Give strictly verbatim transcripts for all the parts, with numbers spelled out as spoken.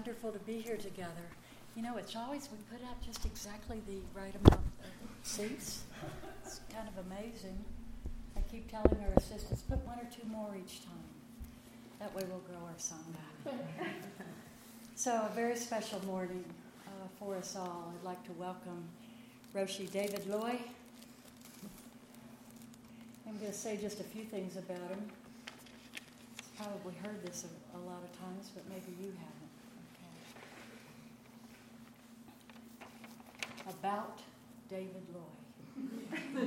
wonderful to be here together. You know, it's always, we put out just exactly the right amount of seats. It's kind of amazing. I keep telling our assistants, put one or two more each time. That way we'll grow our song back. So a very special morning uh, for us all. I'd like to welcome Roshi David Loy. I'm going to say just a few things about him. You've probably heard this a, a lot of times, but maybe you haven't. Okay. About David Loy.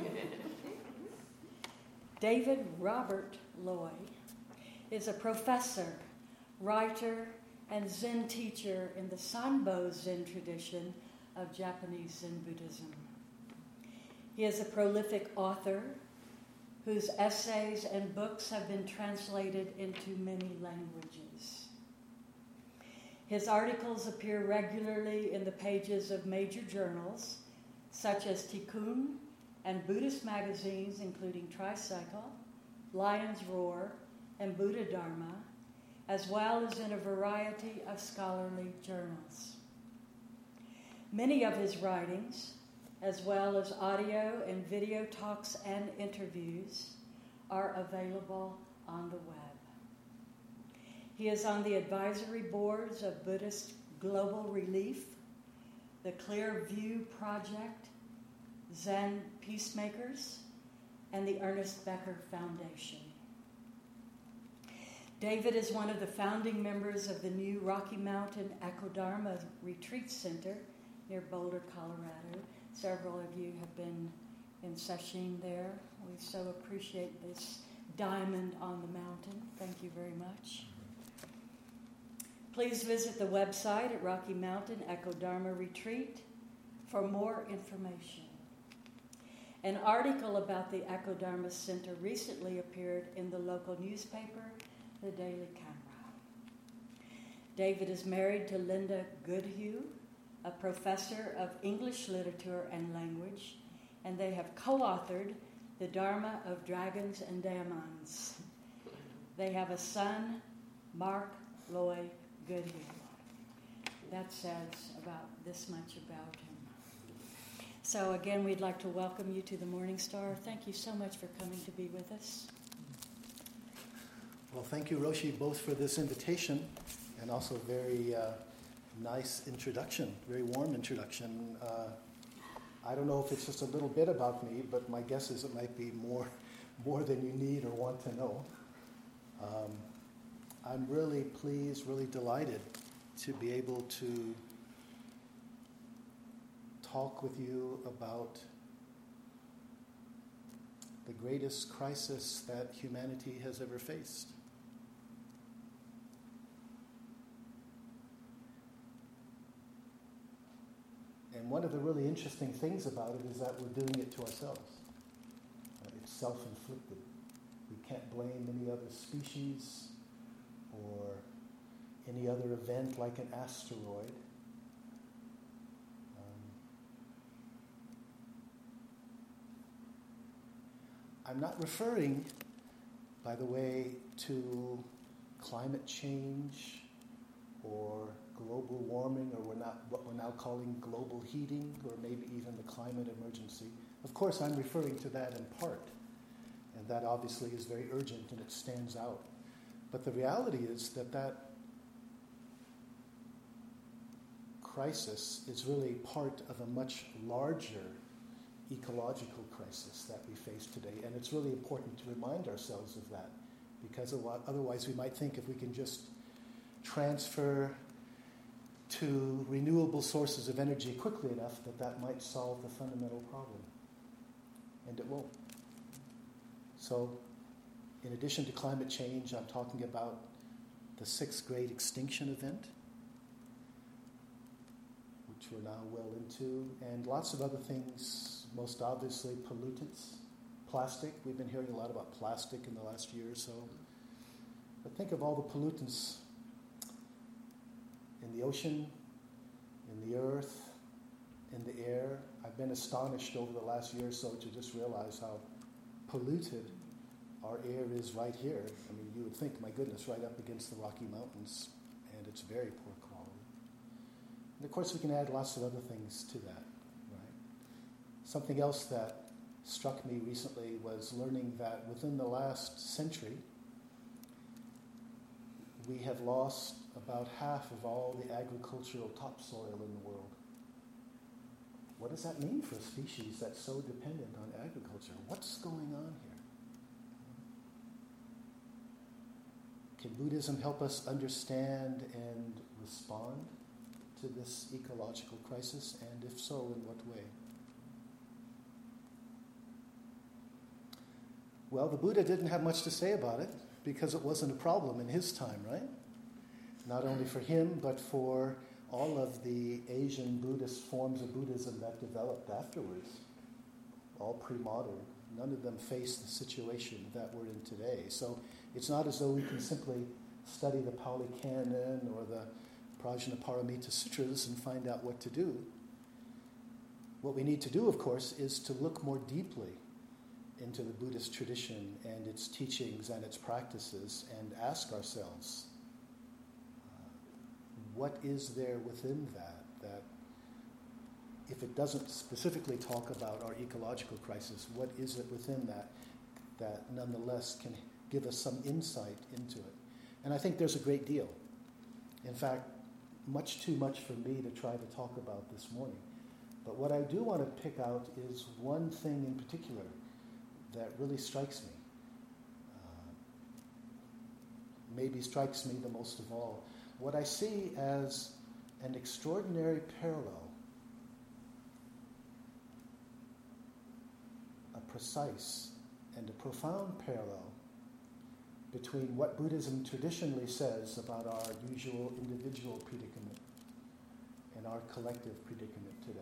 David Robert Loy is a professor, writer, and Zen teacher in the Sanbo Zen tradition of Japanese Zen Buddhism. He is a prolific author whose essays and books have been translated into many languages. His articles appear regularly in the pages of major journals such as Tikkun and Buddhist magazines including Tricycle, Lion's Roar, and Buddha Dharma, as well as in a variety of scholarly journals. Many of his writings, as well as audio and video talks and interviews, are available on the web. He is on the advisory boards of Buddhist Global Relief, the Clear View Project, Zen Peacemakers, and the Ernest Becker Foundation. David is one of the founding members of the new Rocky Mountain Ekodharma Retreat Center near Boulder, Colorado. Several of you have been in sesshin there. We so appreciate this diamond on the mountain. Thank you very much. Please visit the website at Rocky Mountain Ekodharma Retreat for more information. An article about the Ekodharma Center recently appeared in the local newspaper, The Daily Camera. David is married to Linda Goodhue, a professor of English literature and language, and they have co-authored The Dharma of Dragons and Diamonds. They have a son, Mark Loy Goodhue. That says about this much about him. So again, we'd like to welcome you to the Morning Star. Thank you so much for coming to be with us. Well, thank you, Roshi, both for this invitation and also very uh, nice introduction, very warm introduction. Uh, I don't know if it's just a little bit about me, but my guess is it might be more, more than you need or want to know. Um, I'm really pleased, really delighted to be able to talk with you about the greatest crisis that humanity has ever faced. And one of the really interesting things about it is that we're doing it to ourselves. Uh, it's self-inflicted. We can't blame any other species or any other event like an asteroid. Um, I'm not referring, by the way, to climate change or global warming, or we're not what we're now calling global heating, or maybe even the climate emergency. Of course, I'm referring to that in part, and that obviously is very urgent and it stands out. But the reality is that that crisis is really part of a much larger ecological crisis that we face today, and it's really important to remind ourselves of that, because otherwise we might think if we can just transfer to renewable sources of energy quickly enough that that might solve the fundamental problem. And it won't. So, in addition to climate change, I'm talking about the sixth great extinction event, which we're now well into, and lots of other things, most obviously pollutants, plastic. We've been hearing a lot about plastic in the last year or so. But think of all the pollutants in the ocean, in the earth, in the air. I've been astonished over the last year or so to just realize how polluted our air is right here. I mean, you would think, my goodness, right up against the Rocky Mountains, and it's very poor quality. And of course, we can add lots of other things to that, right? Something else that struck me recently was learning that within the last century, we have lost about half of all the agricultural topsoil in the world. What does that mean for a species that's so dependent on agriculture? What's going on here? Can Buddhism help us understand and respond to this ecological crisis? And if so, in what way? Well, the Buddha didn't have much to say about it because it wasn't a problem in his time, right? Not only for him, but for all of the Asian Buddhist forms of Buddhism that developed afterwards, all pre-modern. None of them face the situation that we're in today. So it's not as though we can simply study the Pali Canon or the Prajnaparamita Sutras and find out what to do. What we need to do, of course, is to look more deeply into the Buddhist tradition and its teachings and its practices and ask ourselves, uh, what is there within that, that if it doesn't specifically talk about our ecological crisis, what is it within that that nonetheless can give us some insight into it? And I think there's a great deal. In fact, much too much for me to try to talk about this morning. But what I do want to pick out is one thing in particular that really strikes me. Uh, maybe strikes me the most of all. What I see as an extraordinary parallel, a precise and a profound parallel between what Buddhism traditionally says about our usual individual predicament and our collective predicament today.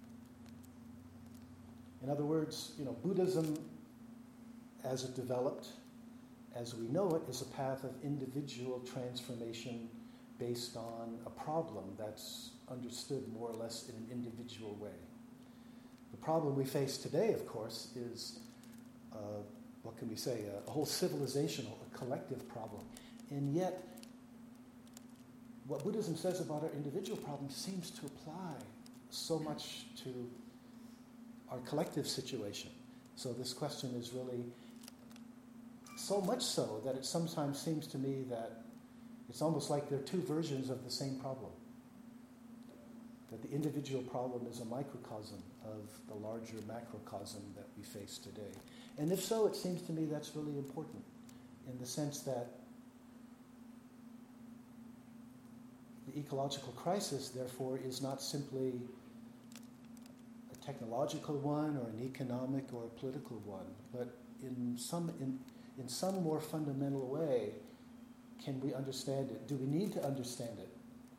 In other words, you know, Buddhism, as it developed, as we know it, is a path of individual transformation based on a problem that's understood more or less in an individual way. The problem we face today, of course, is, uh, what can we say, a, a whole civilizational, a collective problem. And yet, what Buddhism says about our individual problems seems to apply so much to our collective situation. So this question is really so much so that it sometimes seems to me that it's almost like there are two versions of the same problem. That the individual problem is a microcosm of the larger macrocosm that we face today. And if so, it seems to me that's really important in the sense that the ecological crisis, therefore, is not simply a technological one or an economic or a political one, but in some in, in some more fundamental way, can we understand it? Do we need to understand it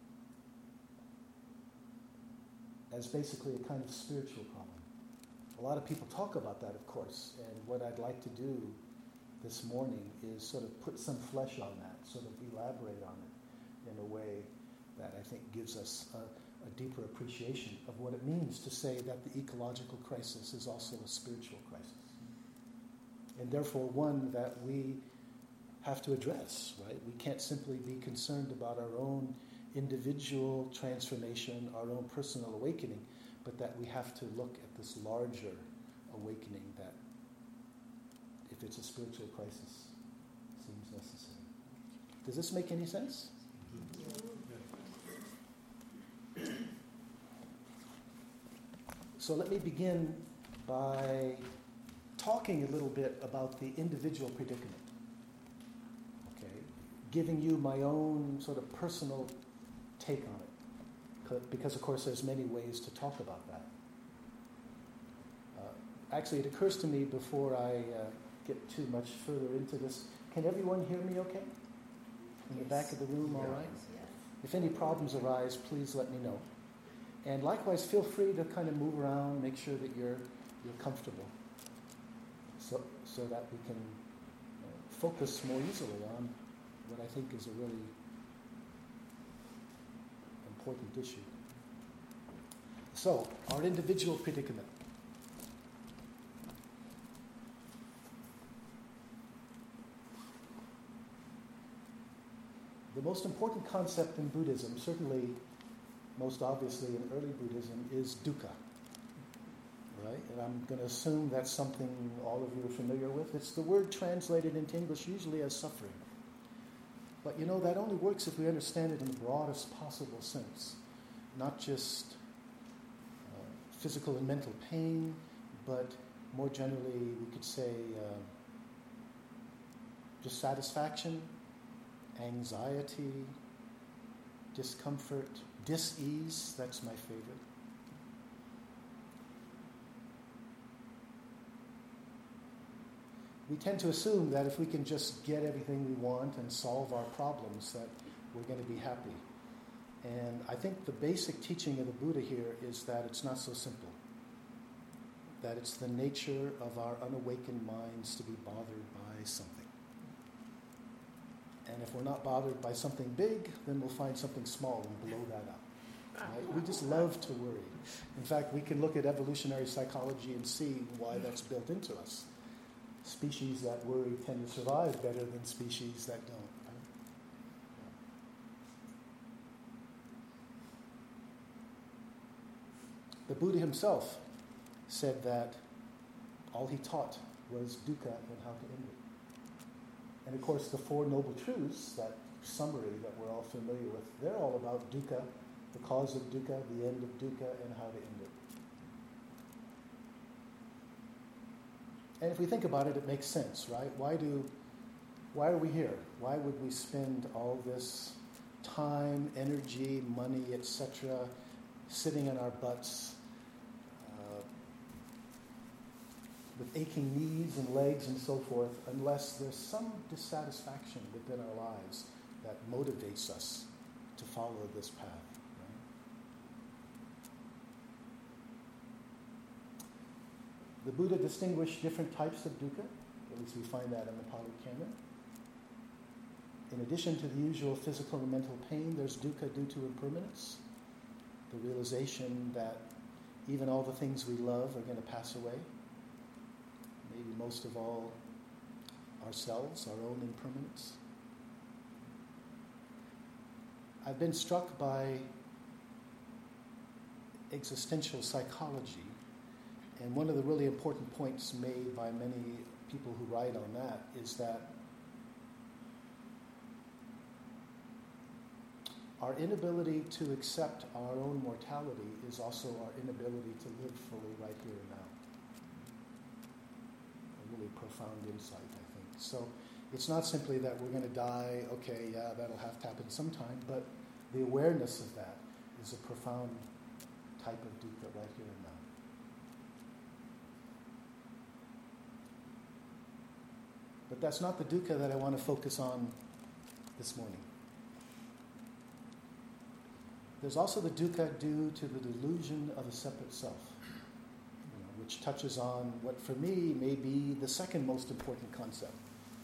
as basically a kind of spiritual problem? A lot of people talk about that, of course, and what I'd like to do this morning is sort of put some flesh on that, sort of elaborate on it in a way that I think gives us a, a deeper appreciation of what it means to say that the ecological crisis is also a spiritual crisis. And therefore one that we have to address, right? We can't simply be concerned about our own individual transformation, our own personal awakening, but that we have to look at this larger awakening that, if it's a spiritual crisis, seems necessary. Does this make any sense? So let me begin by talking a little bit about the individual predicament. Okay, giving you my own sort of personal take on it, because of course there's many ways to talk about that. Uh, actually, it occurs to me before I uh, get too much further into this. Can everyone hear me okay? In the back of the room, all right? Yes. If any problems arise, please let me know. And likewise, feel free to kind of move around, make sure that you're you're comfortable, so so that we can uh, focus more easily on what I think is a really important issue. So, our individual predicament. The most important concept in Buddhism, certainly most obviously in early Buddhism, is dukkha. Right? And I'm going to assume that's something all of you are familiar with. It's the word translated into English usually as suffering. But you know, that only works if we understand it in the broadest possible sense. Not just uh, physical and mental pain, but more generally, we could say uh, dissatisfaction, anxiety, discomfort, dis-ease, that's my favorite. We tend to assume that if we can just get everything we want and solve our problems, that we're going to be happy. And I think the basic teaching of the Buddha here is that it's not so simple. That it's the nature of our unawakened minds to be bothered by something. And if we're not bothered by something big, then we'll find something small and blow that up. Right? We just love to worry. In fact, we can look at evolutionary psychology and see why that's built into us. Species that worry tend to survive better than species that don't. Right? The Buddha himself said that all he taught was dukkha and how to end it. And of course, the Four Noble Truths, that summary that we're all familiar with, they're all about dukkha, the cause of dukkha, the end of dukkha, and how to end it. And if we think about it, it makes sense, right? Why do, why are we here? Why would we spend all this time, energy, money, et cetera, sitting in our butts, uh, with aching knees and legs and so forth, unless there's some dissatisfaction within our lives that motivates us to follow this path? The Buddha distinguished different types of dukkha, at least we find that in the Pali Canon. In addition to the usual physical and mental pain, there's dukkha due to impermanence, the realization that even all the things we love are going to pass away. Maybe most of all, ourselves, our own impermanence. I've been struck by existential psychology. And one of the really important points made by many people who write on that is that our inability to accept our own mortality is also our inability to live fully right here and now. A really profound insight, I think. So it's not simply that we're going to die, okay, yeah, that'll have to happen sometime, but the awareness of that is a profound type of dukkha right here and now. But that's not the dukkha that I want to focus on this morning. There's also the dukkha due to the delusion of a separate self, you know, which touches on what for me may be the second most important concept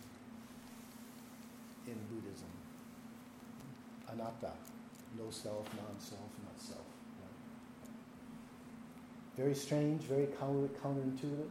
in Buddhism. Anatta, no self, non-self, not self. Right? Very strange, very counter, counterintuitive.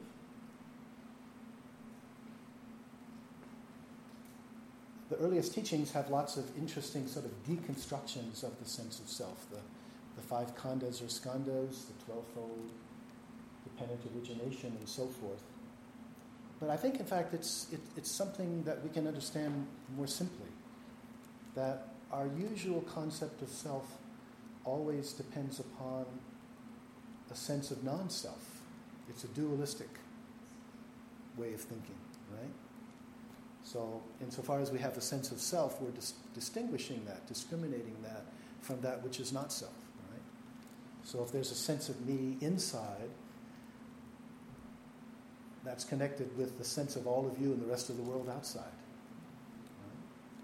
The earliest teachings have lots of interesting sort of deconstructions of the sense of self. The, the five khandhas or skandhas, the twelvefold, dependent origination, and so forth. But I think, in fact, it's it, it's something that we can understand more simply. That our usual concept of self always depends upon a sense of non-self. It's a dualistic way of thinking, right? So, insofar as we have the sense of self, we're dis- distinguishing that, discriminating that from that which is not self, right? So if there's a sense of me inside, that's connected with the sense of all of you and the rest of the world outside. Right?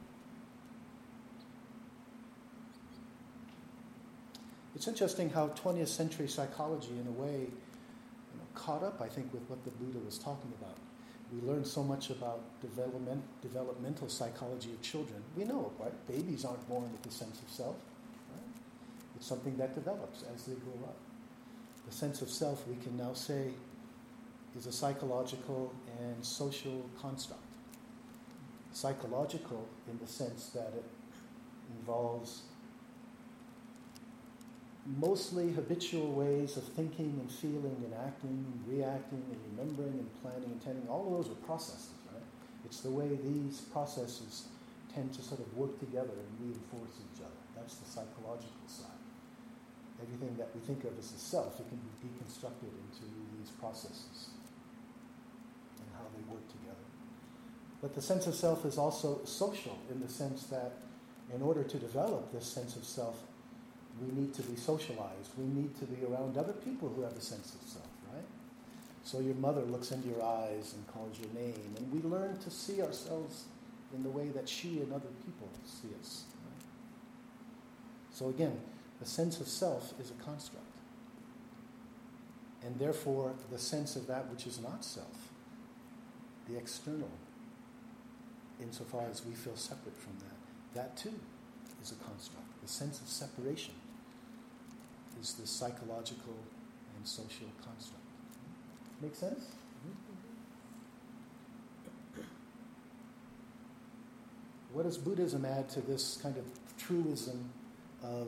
It's interesting how twentieth century psychology, in a way, you know, caught up, I think, with what the Buddha was talking about. We learn so much about development, developmental psychology of children. We know, right? Babies aren't born with the sense of self. Right? It's something that develops as they grow up. The sense of self, we can now say, is a psychological and social construct. Psychological in the sense that it involves mostly habitual ways of thinking and feeling and acting and reacting and remembering and planning and tending. All of those are processes, right? It's the way these processes tend to sort of work together and reinforce each other. That's the psychological side. Everything that we think of as a self, it can be deconstructed into these processes and how they work together. But the sense of self is also social in the sense that in order to develop this sense of self, we need to be socialized. We need to be around other people who have a sense of self, right? So your mother looks into your eyes and calls your name, and we learn to see ourselves in the way that she and other people see us. Right? So again, the sense of self is a construct. And therefore, the sense of that which is not self, the external, insofar as we feel separate from that, that too is a construct. The sense of separation is the psychological and social construct. Make sense? Mm-hmm. What does Buddhism add to this kind of truism of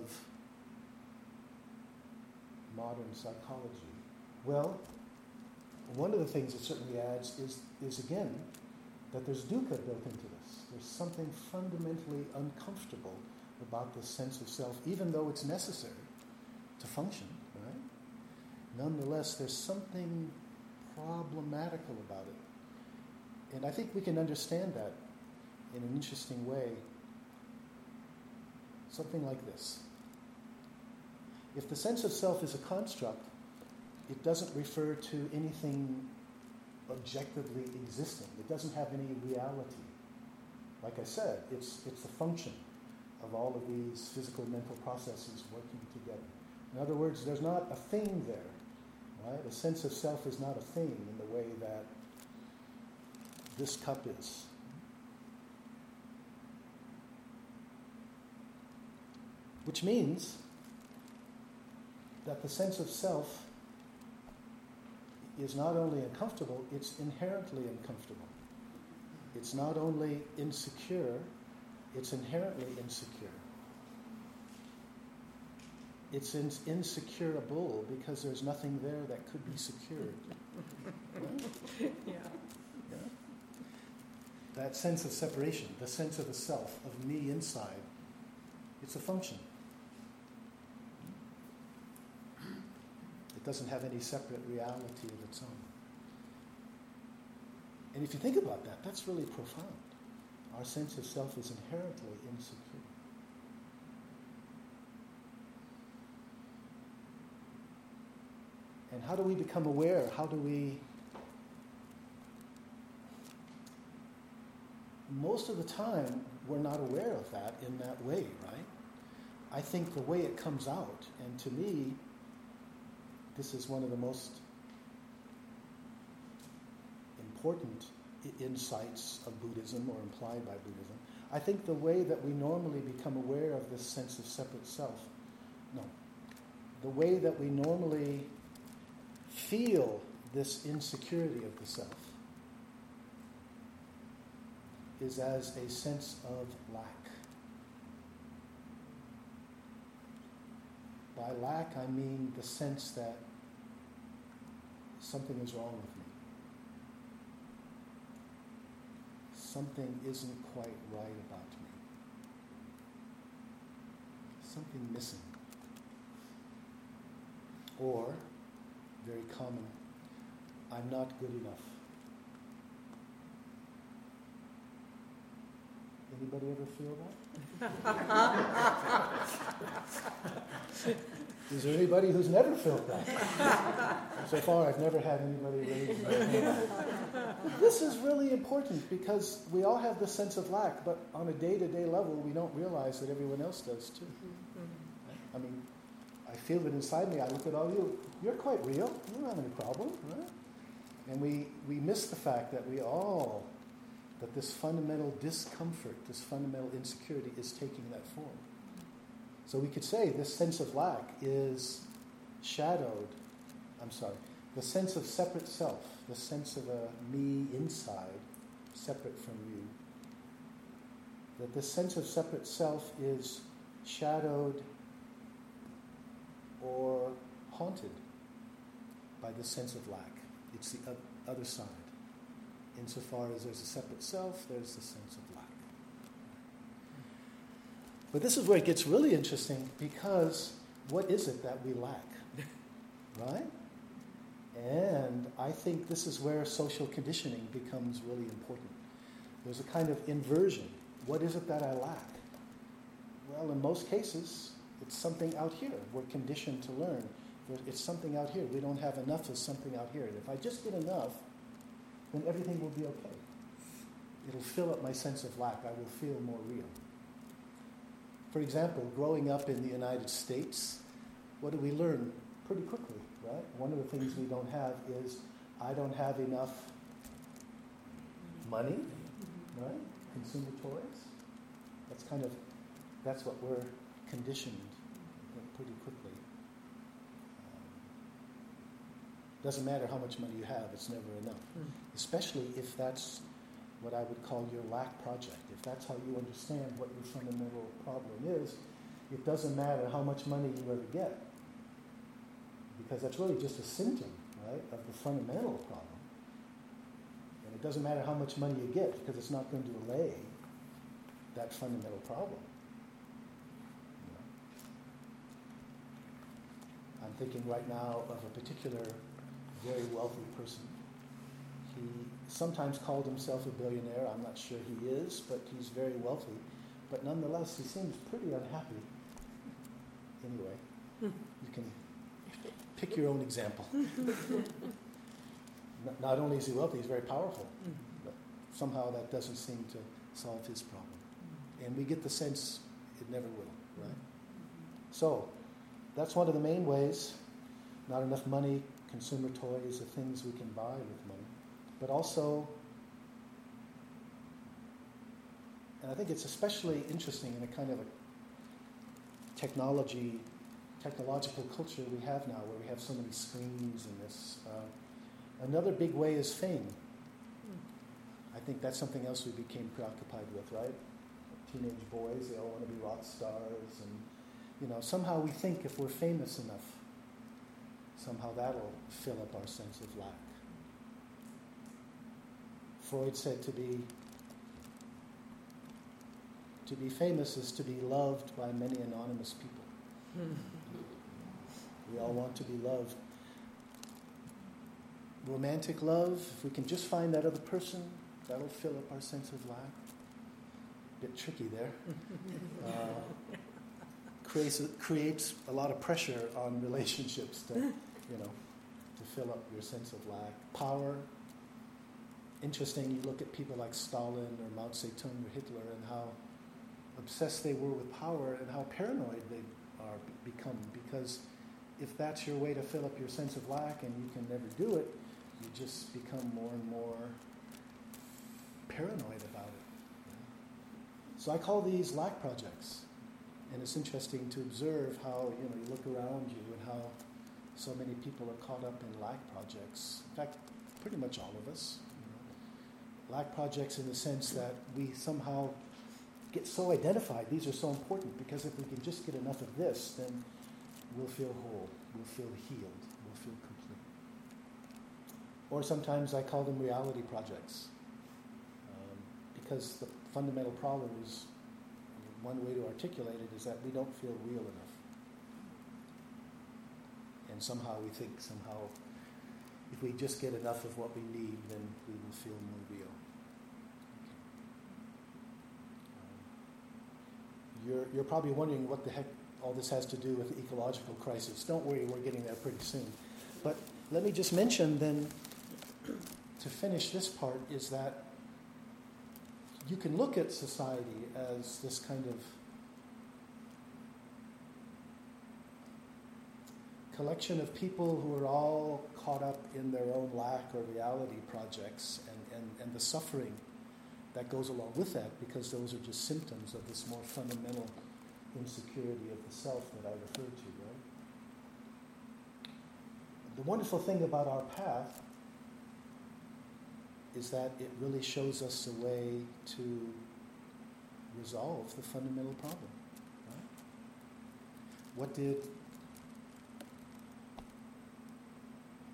modern psychology? Well, one of the things it certainly adds is, is again, that there's dukkha built into this. There's something fundamentally uncomfortable about the sense of self, even though it's necessary to function, right? Nonetheless, there's something problematical about it. And I think we can understand that in an interesting way. Something like this. If the sense of self is a construct, it doesn't refer to anything objectively existing. It doesn't have any reality. Like I said, it's it's a function of all of these physical mental processes working together. In other words, there's not a thing there, right? A sense of self is not a thing in the way that this cup is. Which means that the sense of self is not only uncomfortable, it's inherently uncomfortable. It's not only insecure, it's inherently insecure. It's in, insecurable because there's nothing there that could be secured. Right? Yeah. Yeah. That sense of separation, the sense of the self, of me inside, it's a function. It doesn't have any separate reality of its own. And if you think about that, that's really profound. Our sense of self is inherently insecure. And how do we become aware? How do we... Most of the time, we're not aware of that in that way, right? I think the way it comes out, and to me, this is one of the most important insights of Buddhism, or implied by Buddhism. I think the way that we normally become aware of this sense of separate self, no, the way that we normally feel this insecurity of the self is as a sense of lack. By lack, I mean the sense that something is wrong with me. Something isn't quite right about me. Something missing. Or, very common, I'm not good enough. Anybody ever feel that? Is there anybody who's never felt that? So far, I've never had anybody raise their hand. This is really important because we all have this sense of lack, but on a day-to-day level, we don't realize that everyone else does too. I mean, I feel it inside me. I look at all you. You're quite real. You don't have any problem, right? And we, we miss the fact that we all, that this fundamental discomfort, this fundamental insecurity is taking that form. So we could say this sense of lack is shadowed, I'm sorry, the sense of separate self, the sense of a me inside, separate from you. That this sense of separate self is shadowed or haunted by the sense of lack. It's the other side. Insofar as there's a separate self, there's the sense of lack. But this is where it gets really interesting, because what is it that we lack? Right? And I think this is where social conditioning becomes really important. There's a kind of inversion. What is it that I lack? Well, in most cases, it's something out here. We're conditioned to learn. It's something out here. We don't have enough of something out here. And if I just get enough, then everything will be okay. It'll fill up my sense of lack. I will feel more real. For example, growing up in the United States, what do we learn pretty quickly, right? One of the things we don't have is, I don't have enough money, right? Consumer toys. That's kind of, that's what we're conditioned pretty quickly. Um, doesn't matter how much money you have, it's never enough. Mm. Especially if that's what I would call your lack project. If that's how you understand what your fundamental problem is, it doesn't matter how much money you ever get. Because that's really just a symptom, right, of the fundamental problem. And it doesn't matter how much money you get, because it's not going to allay that fundamental problem. You know? I'm thinking right now of a particular very wealthy person. He sometimes called himself a billionaire. I'm not sure he is, but he's very wealthy. But nonetheless, he seems pretty unhappy. Anyway, you can pick your own example. Not only is he wealthy, he's very powerful. But somehow that doesn't seem to solve his problem. And we get the sense it never will, right? So, that's one of the main ways. Not enough money, consumer toys, the things we can buy with money. But also, and I think it's especially interesting in a kind of a technology, technological culture we have now, where we have so many screens and this. Uh, another big way is fame. I think that's something else we became preoccupied with, right? Teenage boys, they all want to be rock stars, and you know, somehow we think if we're famous enough, somehow that'll fill up our sense of lack. Freud said to be to be famous is to be loved by many anonymous people. We all want to be loved. Romantic love, if we can just find that other person, that'll fill up our sense of lack. Bit tricky there. Uh, creates a, creates a lot of pressure on relationships to, you know, to fill up your sense of lack. Power. Interesting, you look at people like Stalin or Mao Zedong or Hitler and how obsessed they were with power and how paranoid they are become, because if that's your way to fill up your sense of lack and you can never do it, you just become more and more paranoid about it. So I call these lack projects. And it's interesting to observe how, you know, you look around you and how so many people are caught up in lack projects. In fact, pretty much all of us. You know. Lack projects in the sense that we somehow get so identified. These are so important because if we can just get enough of this, then we'll feel whole, we'll feel healed, we'll feel complete. Or sometimes I call them reality projects. Um, because the fundamental problem is, one way to articulate it is that we don't feel real enough. And somehow we think, somehow, if we just get enough of what we need, then we will feel more real. Okay. Um, you're, you're probably wondering what the heck all this has to do with the ecological crisis. Don't worry, we're getting there pretty soon. But let me just mention then, to finish this part, is that you can look at society as this kind of collection of people who are all caught up in their own lack or reality projects and, and, and the suffering that goes along with that, because those are just symptoms of this more fundamental insecurity of the self that I referred to, right? The wonderful thing about our path is that it really shows us a way to resolve the fundamental problem. Right? What did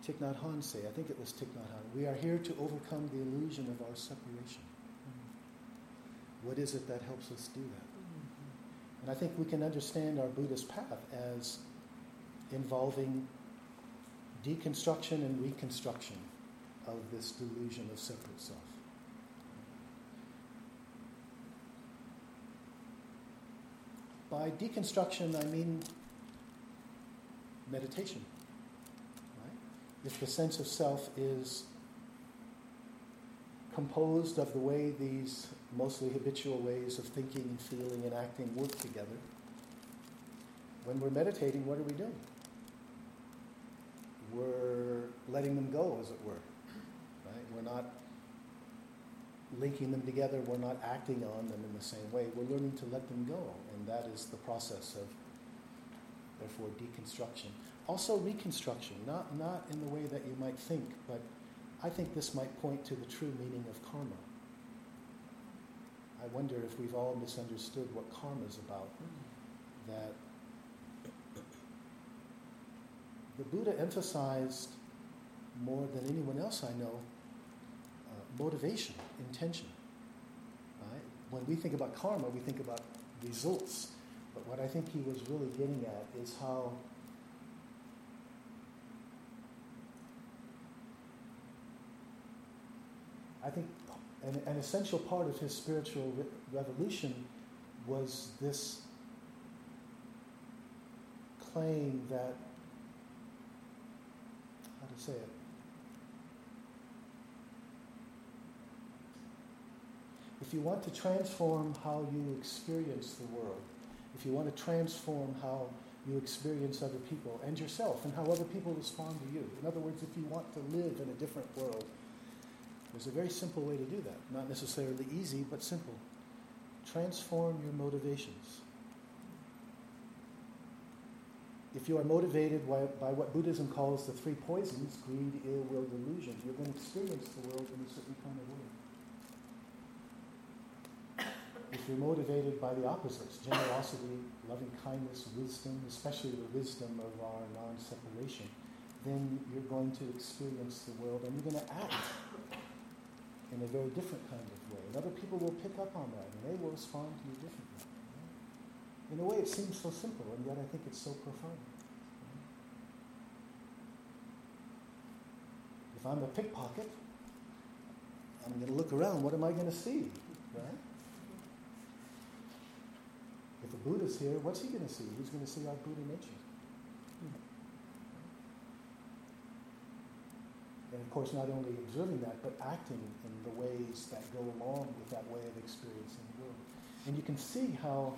Thich Nhat Hanh say? I think it was Thich Nhat Hanh. We are here to overcome the illusion of our separation. Mm-hmm. What is it that helps us do that? Mm-hmm. And I think we can understand our Buddhist path as involving deconstruction and reconstruction of this delusion of separate self. By deconstruction, I mean meditation. Right? If the sense of self is composed of the way these mostly habitual ways of thinking and feeling and acting work together, when we're meditating, what are we doing? We're letting them go, as it were. Right? We're not linking them together. We're not acting on them in the same way. We're learning to let them go, and that is the process of, therefore, deconstruction. Also reconstruction, not, not in the way that you might think, but I think this might point to the true meaning of karma. I wonder if we've all misunderstood what karma is about. That the Buddha emphasized more than anyone else I know uh, motivation, intention. Right? When we think about karma, we think about results. But what I think he was really getting at is how I think an, an essential part of his spiritual re- revolution was this claim that, how to say it, if you want to transform how you experience the world, if you want to transform how you experience other people and yourself and how other people respond to you, in other words, if you want to live in a different world, there's a very simple way to do that. Not necessarily easy, but simple. Transform your motivations. If you are motivated by, by what Buddhism calls the three poisons, greed, ill will, delusion, you're going to experience the world in a certain kind of way. If you're motivated by the opposites, generosity, loving kindness, wisdom, especially the wisdom of our non-separation, then you're going to experience the world and you're going to act in a very different kind of way. And other people will pick up on that and they will respond to you differently. In a way, it seems so simple, and yet I think it's so profound. If I'm a pickpocket, I'm going to look around. What am I going to see? Right? If a Buddha's here, what's he going to see? He's going to see our Buddha nature. And of course, not only observing that, but acting in the ways that go along with that way of experiencing the world. And you can see how,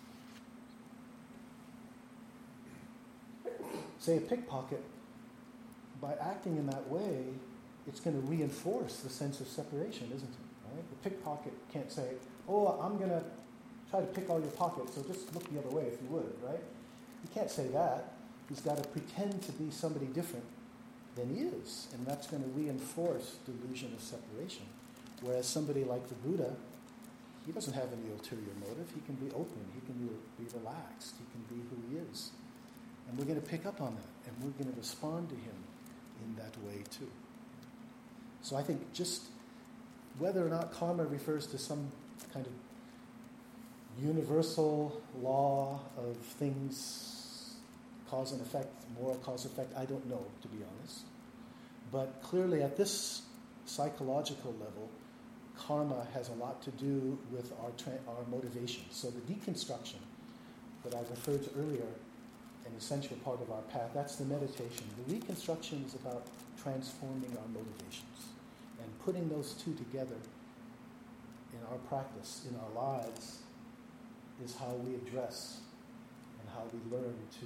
say, a pickpocket, by acting in that way, it's going to reinforce the sense of separation, isn't it? Right? The pickpocket can't say, oh, I'm going to try to pick all your pockets, so just look the other way if you would, right? He can't say that. He's got to pretend to be somebody different than he is, and that's going to reinforce delusion of separation. Whereas somebody like the Buddha, he doesn't have any ulterior motive. He can be open. He can be, be relaxed. He can be who he is. And we're going to pick up on that, and we're going to respond to him in that way too. So I think just whether or not karma refers to some kind of universal law of things, cause and effect, moral cause effect, I don't know, to be honest. But clearly at this psychological level, karma has a lot to do with our tra- our motivation. So the deconstruction that I referred to earlier, an essential part of our path, that's the meditation. The reconstruction is about transforming our motivations. And putting those two together in our practice, in our lives, is how we address and how we learn to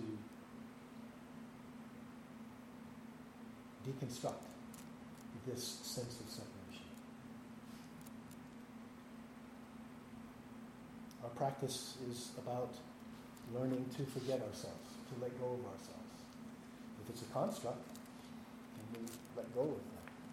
deconstruct this sense of separation. Our practice is about learning to forget ourselves, to let go of ourselves. If it's a construct, then we let go of that.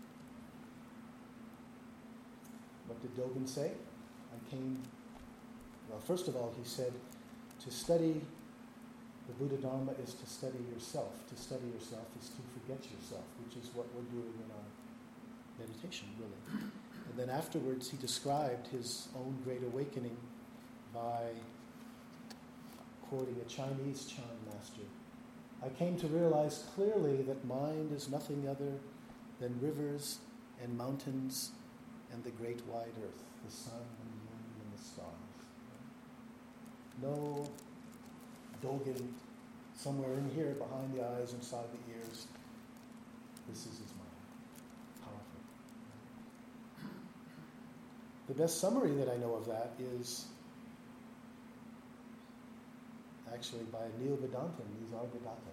What did Dogen say? I came, well, first of all, he said, to study The Buddha Dharma is to study yourself. To study yourself is to forget yourself, which is what we're doing in our meditation, really. And then afterwards, he described his own great awakening by quoting a Chinese Chan master. I came to realize clearly that mind is nothing other than rivers and mountains and the great wide earth, the sun and the moon and the stars. No Dogen somewhere in here behind the eyes, inside the ears. This is his mind. Powerful. The best summary that I know of that is actually by Neil Vedantam, Nisargadatta.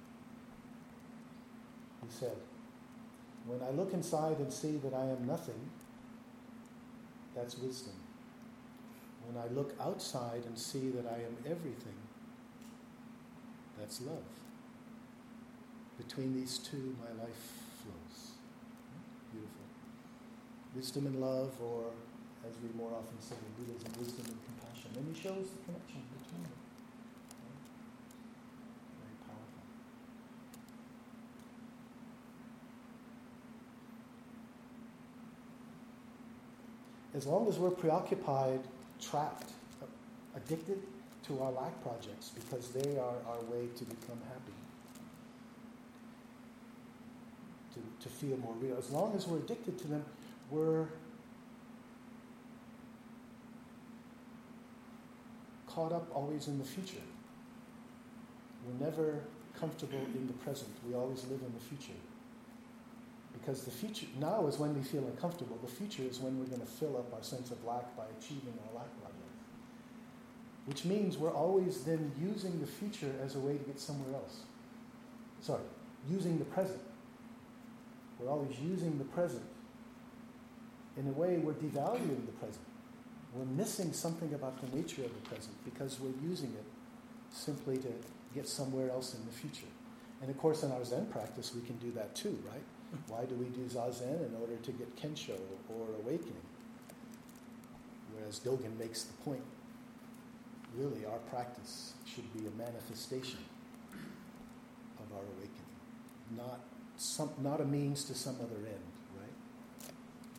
He said, when I look inside and see that I am nothing, that's wisdom. When I look outside and see that I am everything, that's love. Between these two, my life flows. Beautiful. Wisdom and love, or as we more often say in Buddhism, wisdom and compassion. And he shows the connection between them. Very powerful. As long as we're preoccupied, trapped, addicted to our lack projects, because they are our way to become happy, to, to feel more real. As long as we're addicted to them, we're caught up always in the future. We're never comfortable in the present. We always live in the future. Because the future, now is when we feel uncomfortable. The future is when we're going to fill up our sense of lack by achieving our lack project. Which means we're always then using the future as a way to get somewhere else. Sorry, using the present. We're always using the present. In a way, we're devaluing the present. We're missing something about the nature of the present because we're using it simply to get somewhere else in the future. And of course, in our Zen practice, we can do that too, right? Why do we do Zazen? In order to get Kensho or awakening. Whereas Dogen makes the point, really, our practice should be a manifestation of our awakening, not some, not a means to some other end, right?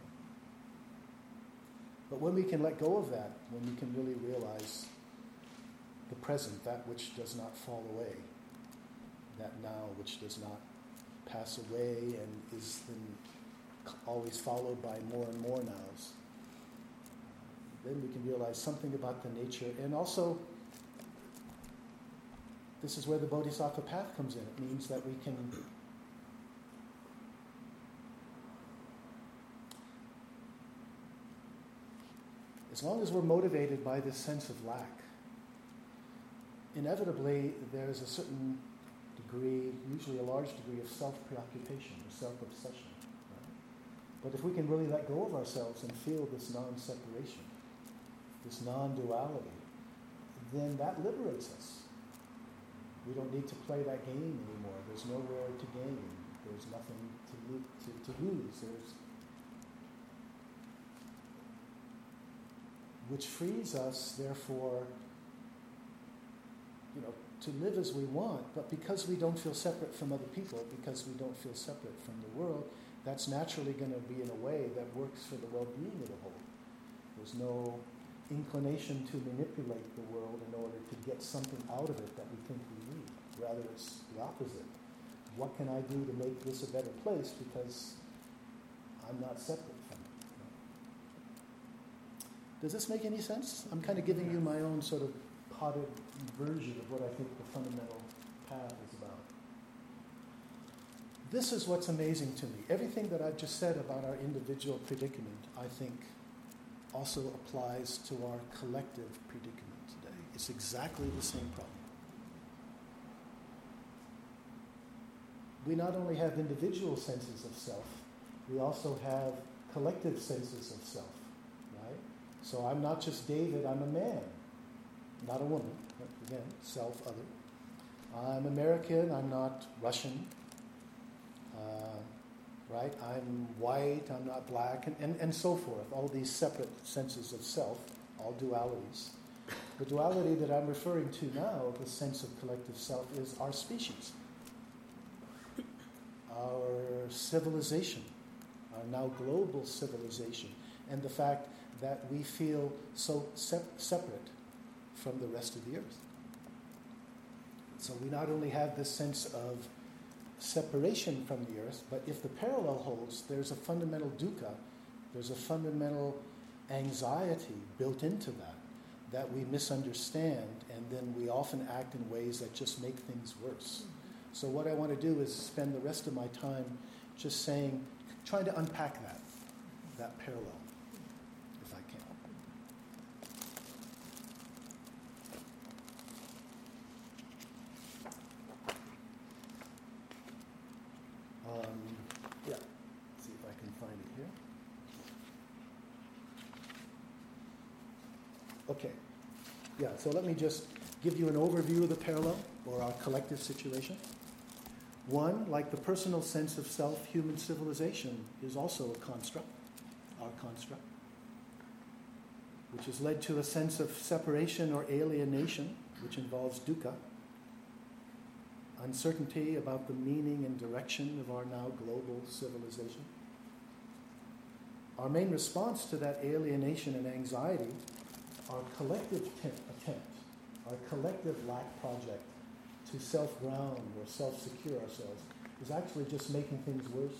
But when we can let go of that, when we can really realize the present, that which does not fall away, that now which does not pass away and is then always followed by more and more nows, then we can realize something about the nature. And also, this is where the Bodhisattva path comes in. It means that we can as long as we're motivated by this sense of lack, inevitably there's a certain degree, usually a large degree of self-preoccupation or self-obsession. Right? But if we can really let go of ourselves and feel this non-separation, this non-duality, then that liberates us. We don't need to play that game anymore. There's nowhere to gain. There's nothing to, lo- to, to lose. There's, which frees us, therefore, you know, to live as we want, but because we don't feel separate from other people, because we don't feel separate from the world, that's naturally going to be in a way that works for the well-being of the whole. There's no inclination to manipulate the world in order to get something out of it that we think we need. Rather, it's the opposite. What can I do to make this a better place because I'm not separate from it? Does this make any sense? I'm kind of giving you my own sort of potted version of what I think the fundamental path is about. This is what's amazing to me. Everything that I've just said about our individual predicament, I think, also applies to our collective predicament today. It's exactly the same problem. We not only have individual senses of self, we also have collective senses of self, right? So I'm not just David, I'm a man, not a woman. Again, self, other. I'm American, I'm not Russian. Uh, right? I'm white, I'm not black, and, and, and so forth. All these separate senses of self, all dualities. The duality that I'm referring to now, the sense of collective self, is our species, our civilization, our now global civilization, and the fact that we feel so sep- separate from the rest of the earth. So we not only have this sense of separation from the earth, but if the parallel holds, there's a fundamental dukkha, there's a fundamental anxiety built into that, that we misunderstand, and then we often act in ways that just make things worse. So what I want to do is spend the rest of my time just saying, trying to unpack that, that parallel, if I can. Um, yeah, let's see if I can find it here. Okay, yeah, so let me just give you an overview of the parallel, or our collective situation. One, like the personal sense of self, human civilization is also a construct, our construct, which has led to a sense of separation or alienation, which involves dukkha, uncertainty about the meaning and direction of our now global civilization. Our main response to that alienation and anxiety, our collective t- attempt, our collective lack project to self-ground or self-secure ourselves, is actually just making things worse.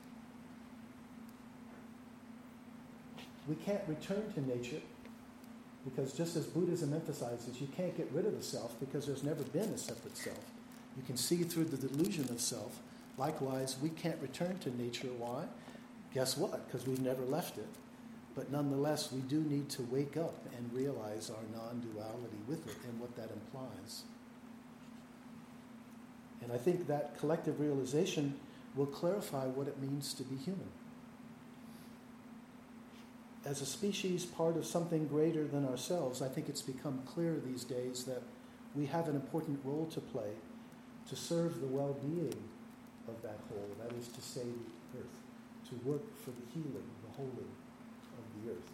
We can't return to nature because, just as Buddhism emphasizes, you can't get rid of the self because there's never been a separate self. You can see through the delusion of self. Likewise, we can't return to nature. Why? Guess what? Because we've never left it. But nonetheless, we do need to wake up and realize our non-duality with it and what that implies. And I think that collective realization will clarify what it means to be human. As a species, part of something greater than ourselves, I think it's become clear these days that we have an important role to play to serve the well-being of that whole, that is to say, the earth, to work for the healing, the holy of the earth.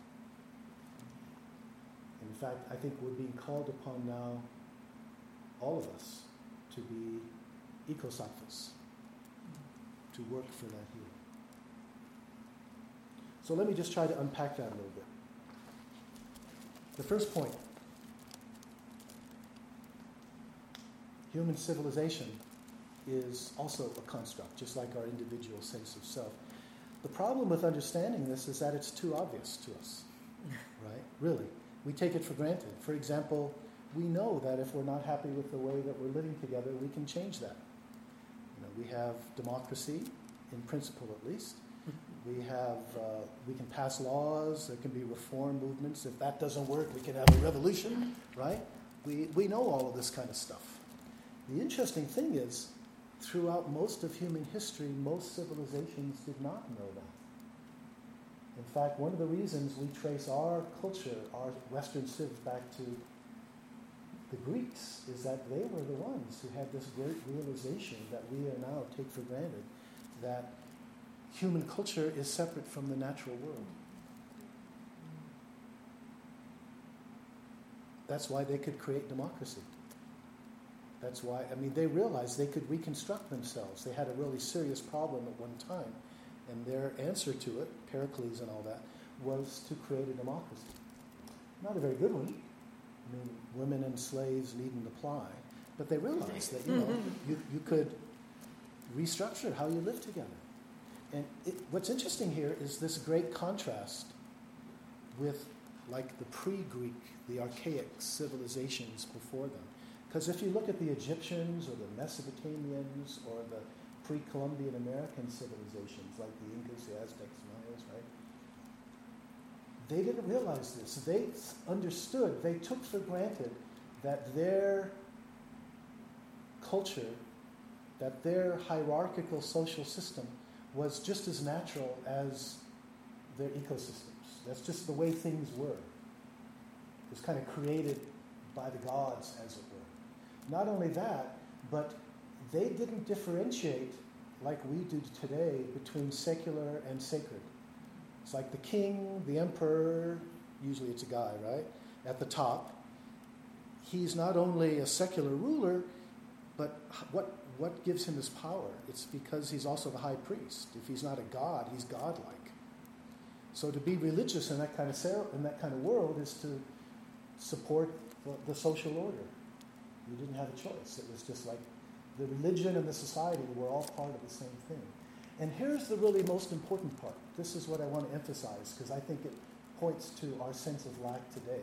In fact, I think we're being called upon now, all of us, to be ecosattvas, to work for that healing. So let me just try to unpack that a little bit. The first point, human civilization is also a construct, just like our individual sense of self. The problem with understanding this is that it's too obvious to us, right? Really. We take it for granted. For example, we know that if we're not happy with the way that we're living together, we can change that. You know, we have democracy, in principle at least. We have, uh, we can pass laws. There can be reform movements. If that doesn't work, we can have a revolution, right? We we know all of this kind of stuff. The interesting thing is, throughout most of human history, most civilizations did not know that. In fact, one of the reasons we trace our culture, our Western civ, back to the Greeks is that they were the ones who had this great realization that we are now take for granted, that human culture is separate from the natural world. That's why they could create democracy. That's why, I mean, they realized they could reconstruct themselves. They had a really serious problem at one time, and their answer to it, Pericles and all that, was to create a democracy. Not a very good one. I mean, women and slaves needn't apply, but they realized that, you know, you, you could restructure how you live together. And it, what's interesting here is this great contrast with, like, the pre-Greek, the archaic civilizations before them. Because if you look at the Egyptians or the Mesopotamians or the pre-Columbian American civilizations, like the Incas, the Aztecs, Mayas, right? They didn't realize this. They understood, they took for granted that their culture, that their hierarchical social system was just as natural as their ecosystems. That's just the way things were. It was kind of created by the gods, as it were. Not only that, but they didn't differentiate like we do today between secular and sacred. It's like the king, the emperor, usually it's a guy, right, at the top, he's not only a secular ruler, but what what gives him his power? It's because he's also the high priest. If he's not a god, he's godlike. So to be religious in that kind of in that kind of world is to support the, the social order. You didn't have a choice. It was just like the religion and the society were all part of the same thing. And here's the really most important part. This is what I want to emphasize because I think it points to our sense of lack today.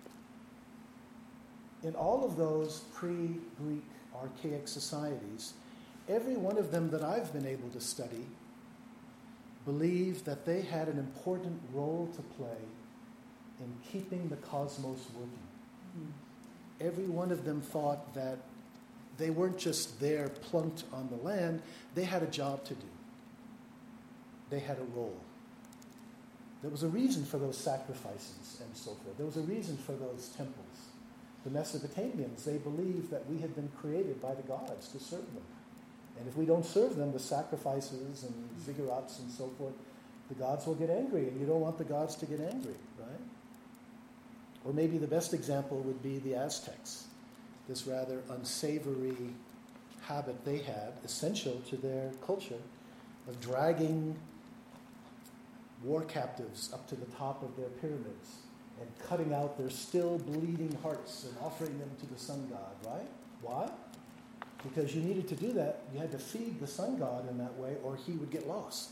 In all of those pre-Greek archaic societies, every one of them that I've been able to study believed that they had an important role to play in keeping the cosmos working. Mm. Every one of them thought that they weren't just there plunked on the land, they had a job to do. They had a role. There was a reason for those sacrifices and so forth. There was a reason for those temples. The Mesopotamians, they believed that we had been created by the gods to serve them. And if we don't serve them with sacrifices and ziggurats and so forth, the gods will get angry, and you don't want the gods to get angry, right? Or maybe the best example would be the Aztecs, this rather unsavory habit they had, essential to their culture, of dragging war captives up to the top of their pyramids and cutting out their still bleeding hearts and offering them to the sun god, right? Why? Because you needed to do that. You had to feed the sun god in that way or he would get lost.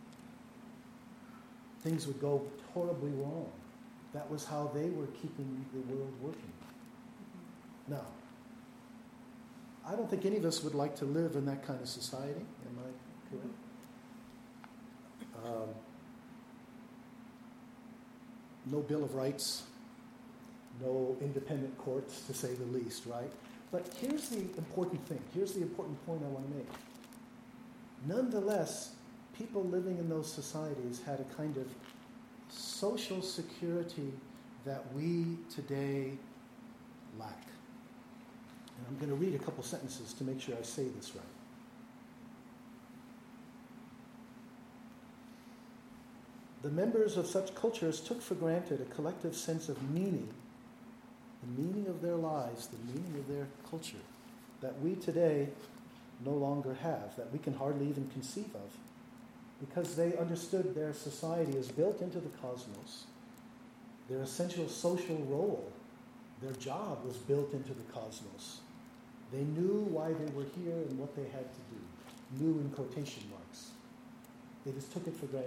Things would go horribly wrong. That was how they were keeping the world working. Now, I don't think any of us would like to live in that kind of society. Am I correct? Um, no Bill of Rights, no independent courts, to say the least, right? But here's the important thing. Here's the important point I want to make. Nonetheless, people living in those societies had a kind of social security that we today lack. And I'm going to read a couple sentences to make sure I say this right. The members of such cultures took for granted a collective sense of meaning, the meaning of their lives, the meaning of their culture, that we today no longer have, that we can hardly even conceive of, because they understood their society as built into the cosmos. Their essential social role, their job was built into the cosmos. They knew why they were here and what they had to do. Knew in quotation marks. They just took it for granted.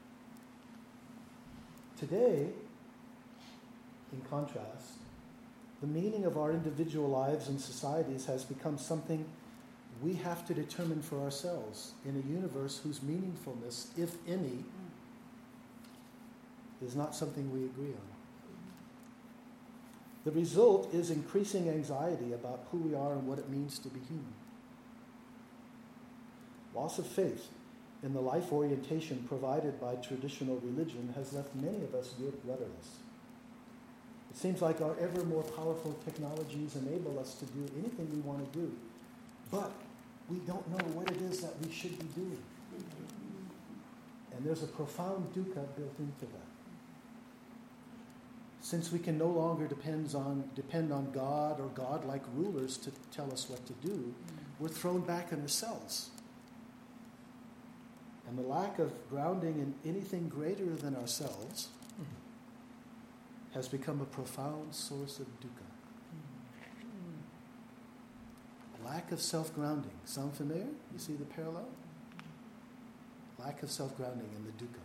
Today, in contrast, the meaning of our individual lives and societies has become something we have to determine for ourselves in a universe whose meaningfulness, if any, is not something we agree on. The result is increasing anxiety about who we are and what it means to be human. Loss of faith in the life orientation provided by traditional religion has left many of us rudderless. It seems like our ever more powerful technologies enable us to do anything we want to do, but we don't know what it is that we should be doing. And there's a profound dukkha built into that. Since we can no longer depend on, depend on God or God-like rulers to tell us what to do, we're thrown back in ourselves. And the lack of grounding in anything greater than ourselves has become a profound source of dukkha. Lack of self-grounding. Sound familiar? You see the parallel? Lack of self-grounding and the dukkha.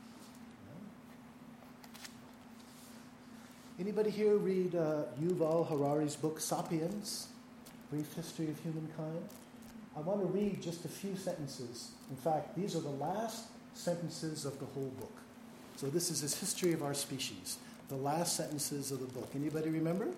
Anybody here read uh, Yuval Harari's book, Sapiens, Brief History of Humankind? I want to read just a few sentences. In fact, these are the last sentences of the whole book. So this is his History of Our Species, the last sentences of the book. Anybody remember?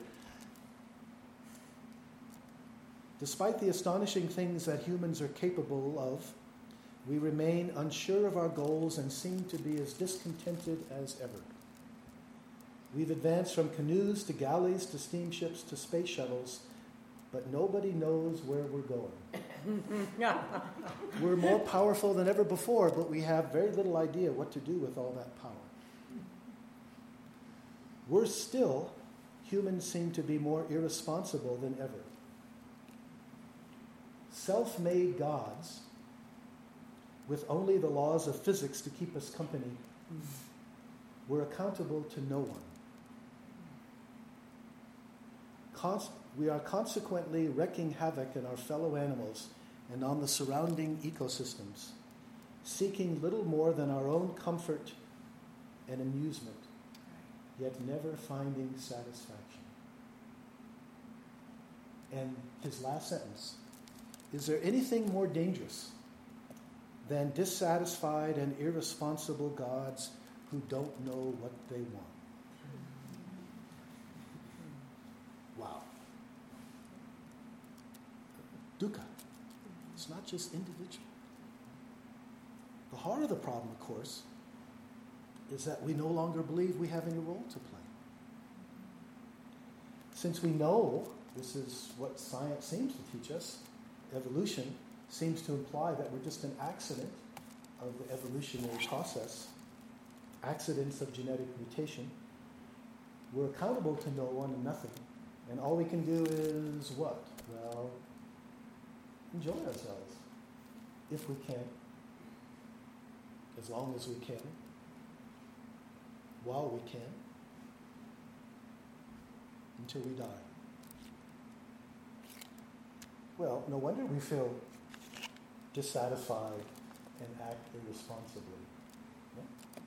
Despite the astonishing things that humans are capable of, we remain unsure of our goals and seem to be as discontented as ever. We've advanced from canoes to galleys to steamships to space shuttles, but nobody knows where we're going. We're more powerful than ever before, but we have very little idea what to do with all that power. Worse still, humans seem to be more irresponsible than ever. Self-made gods with only the laws of physics to keep us company, we're accountable to no one. Const- we are consequently wreaking havoc in our fellow animals and on the surrounding ecosystems, seeking little more than our own comfort and amusement, yet never finding satisfaction. And his last sentence, is there anything more dangerous than dissatisfied and irresponsible gods who don't know what they want? Wow. Dukkha. It's not just individual. The heart of the problem, of course, is that we no longer believe we have any role to play. Since we know, this is what science seems to teach us, evolution seems to imply that we're just an accident of the evolutionary process, accidents of genetic mutation. We're accountable to no one and nothing. And all we can do is what? Well, enjoy ourselves, if we can, as long as we can, while we can, until we die. Well, no wonder we feel dissatisfied and act irresponsibly. Yeah?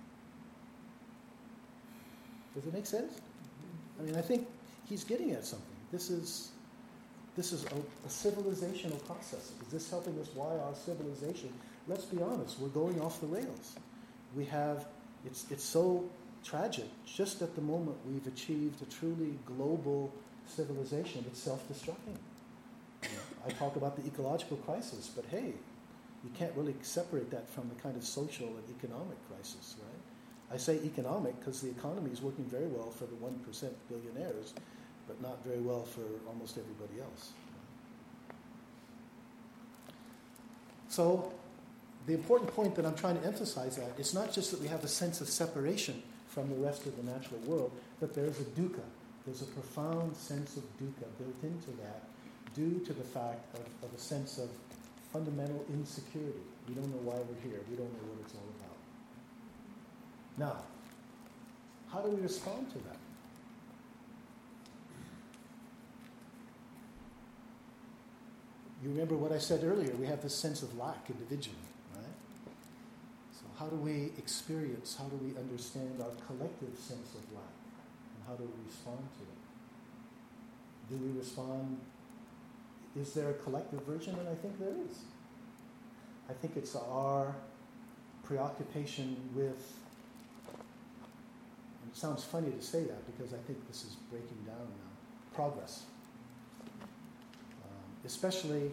Does it make sense? I mean, I think he's getting at something. This is this is a, a civilizational process. Is this helping us why our civilization? Let's be honest, we're going off the rails. We have, it's it's so tragic. Just at the moment we've achieved a truly global civilization, it's self-destructing. You know, I talk about the ecological crisis, but hey, you can't really separate that from the kind of social and economic crisis, right? I say economic because the economy is working very well for the one percent billionaires, but not very well for almost everybody else. So the important point that I'm trying to emphasize that it's not just that we have a sense of separation from the rest of the natural world, but there's a dukkha. There's a profound sense of dukkha built into that due to the fact of, of a sense of fundamental insecurity. We don't know why we're here. We don't know what it's all about. Now, how do we respond to that? You remember what I said earlier, we have this sense of lack individually, right? So how do we experience, how do we understand our collective sense of lack? And how do we respond to it? Do we respond, is there a collective version? And I think there is. I think it's our preoccupation with, and it sounds funny to say that because I think this is breaking down now, progress. Especially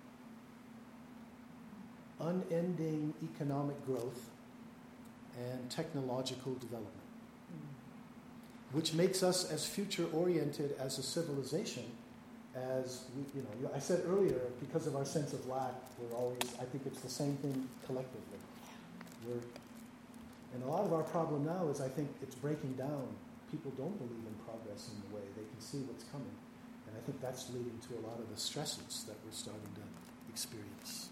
unending economic growth and technological development, mm. which makes us as future-oriented as a civilization as, we, you know, I said earlier, because of our sense of lack, we're always, I think it's the same thing collectively. We're, and a lot of our problem now is I think it's breaking down. People don't believe in progress in the way. They can see what's coming. And I think that's leading to a lot of the stresses that we're starting to experience.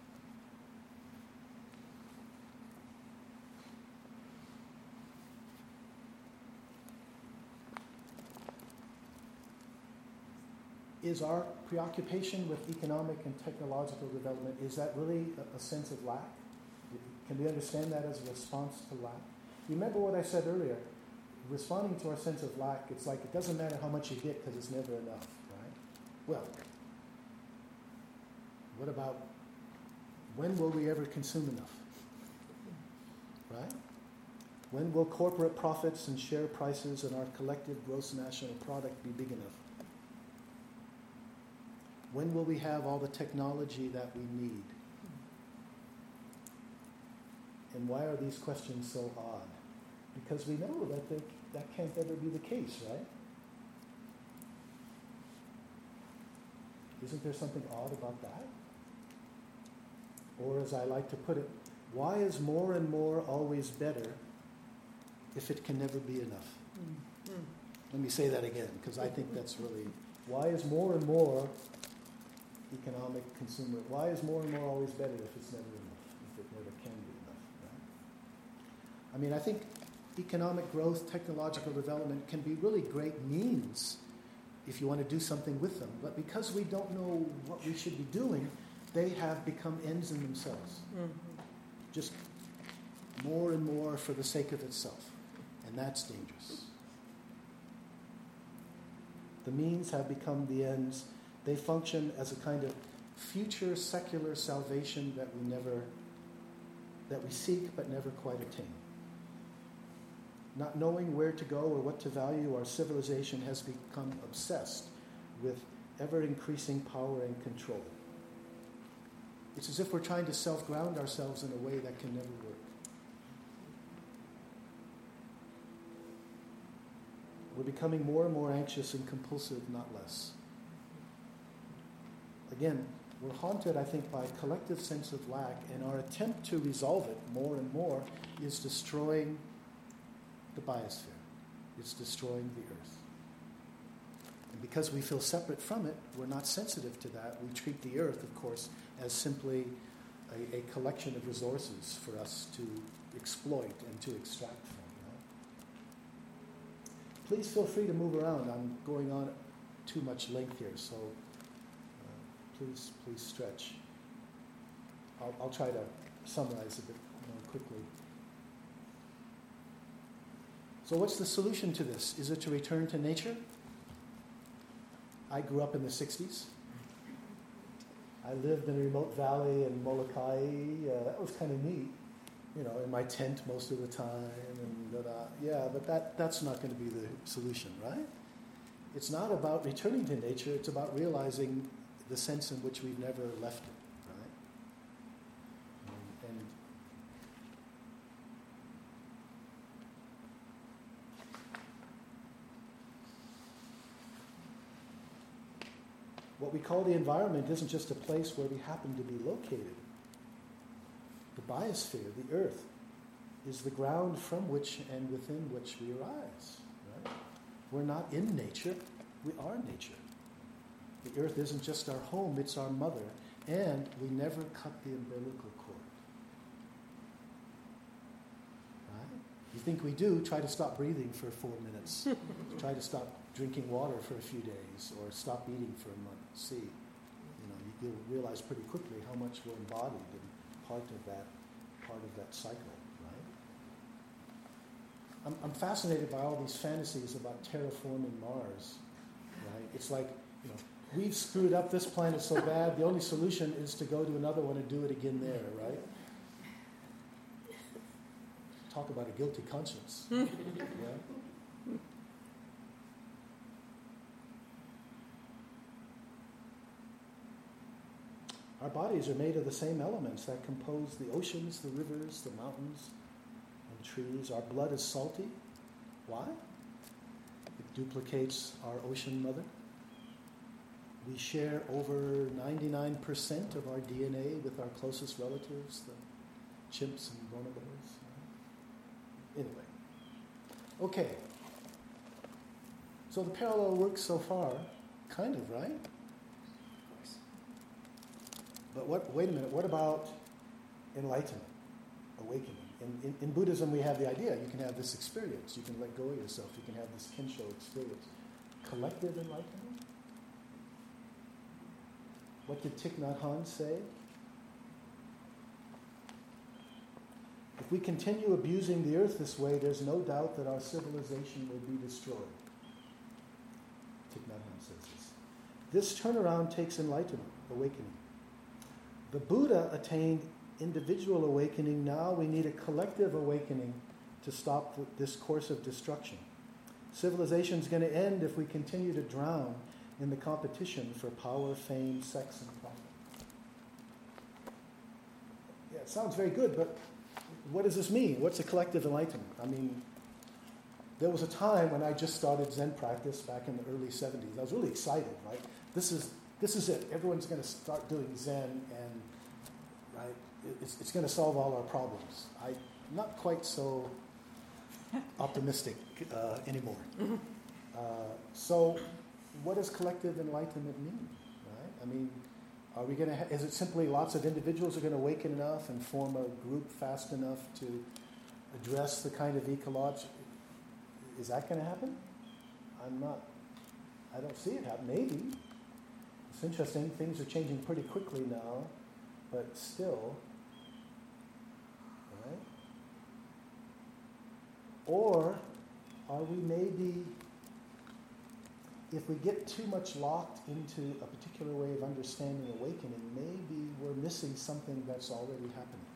Is our preoccupation with economic and technological development, is that really a, a sense of lack? Can we understand that as a response to lack? Remember what I said earlier? Responding to our sense of lack, it's like it doesn't matter how much you get because it's never enough, right? Well, what about when will we ever consume enough? Right? When will corporate profits and share prices and our collective gross national product be big enough? When will we have all the technology that we need? And why are these questions so odd? Because we know that they, that can't ever be the case, right? Isn't there something odd about that? Or as I like to put it, why is more and more always better if it can never be enough? Mm-hmm. Let me say that again, because I think that's really, why is more and more economic consumer, why is more and more always better if it's never enough, if it never can be enough, right? I mean, I think economic growth, technological development can be really great means if you want to do something with them. But because we don't know what we should be doing, they have become ends in themselves. Mm-hmm. Just more and more for the sake of itself. And that's dangerous. The means have become the ends. They function as a kind of future secular salvation that we never, that we seek but never quite attain. Not knowing where to go or what to value, our civilization has become obsessed with ever-increasing power and control. It's as if we're trying to self-ground ourselves in a way that can never work. We're becoming more and more anxious and compulsive, not less. Again, we're haunted, I think, by a collective sense of lack, and our attempt to resolve it more and more is destroying the biosphere. It's destroying the earth. And because we feel separate from it, we're not sensitive to that. We treat the earth, of course, as simply a, a collection of resources for us to exploit and to extract from. Please feel free to move around. I'm going on too much length here, so uh, please, please stretch. I'll, I'll try to summarize a bit more quickly. So what's the solution to this? Is it to return to nature? I grew up in the sixties. I lived in a remote valley in Molokai. Uh, that was kind of neat. You know, in my tent most of the time, and da, da. Yeah, but that, that's not going to be the solution, right? It's not about returning to nature, it's about realizing the sense in which we've never left it, right? And, and what we call the environment isn't just a place where we happen to be located. The biosphere, the earth, is the ground from which and within which we arise. Right? We're not in nature, we are nature. The earth isn't just our home, it's our mother, and we never cut the umbilical cord. Right? You think we do, try to stop breathing for four minutes. Try to stop drinking water for a few days, or stop eating for a month. See, you know, you'll realize pretty quickly how much we're embodied in part of that, part of that cycle, right? I'm, I'm fascinated by all these fantasies about terraforming Mars, right? It's like, you know, we've screwed up this planet so bad, the only solution is to go to another one and do it again there, right? Talk about a guilty conscience, right? Our bodies are made of the same elements that compose the oceans, the rivers, the mountains, and trees. Our blood is salty. Why? It duplicates our ocean mother. We share over ninety-nine percent of our D N A with our closest relatives, the chimps and bonobos. Anyway. Okay. So the parallel works so far, kind of, right? But what? Wait a minute, what about enlightenment, awakening? In, in, in Buddhism, we have the idea you can have this experience, you can let go of yourself, you can have this Kensho experience. Collective enlightenment? What did Thich Nhat Hanh say? If we continue abusing the earth this way, there's no doubt that our civilization will be destroyed. Thich Nhat Hanh says this. This turnaround takes enlightenment, awakening. The Buddha attained individual awakening. Now we need a collective awakening to stop this course of destruction. Civilization is going to end if we continue to drown in the competition for power, fame, sex, and profit. Yeah, it sounds very good, but what does this mean? What's a collective enlightenment? I mean, there was a time when I just started Zen practice back in the early seventies. I was really excited, right? This is This is it. Everyone's going to start doing Zen, and right, it's, it's going to solve all our problems. I'm not quite so optimistic uh, anymore. Uh, so, what does collective enlightenment mean? Right? I mean, are we going to? Ha- is it simply lots of individuals are going to awaken enough and form a group fast enough to address the kind of ecological? Is that going to happen? I'm not. I don't see it happen. Maybe. It's interesting. Things are changing pretty quickly now, but still. Right? Or are we maybe, if we get too much locked into a particular way of understanding awakening, maybe we're missing something that's already happening.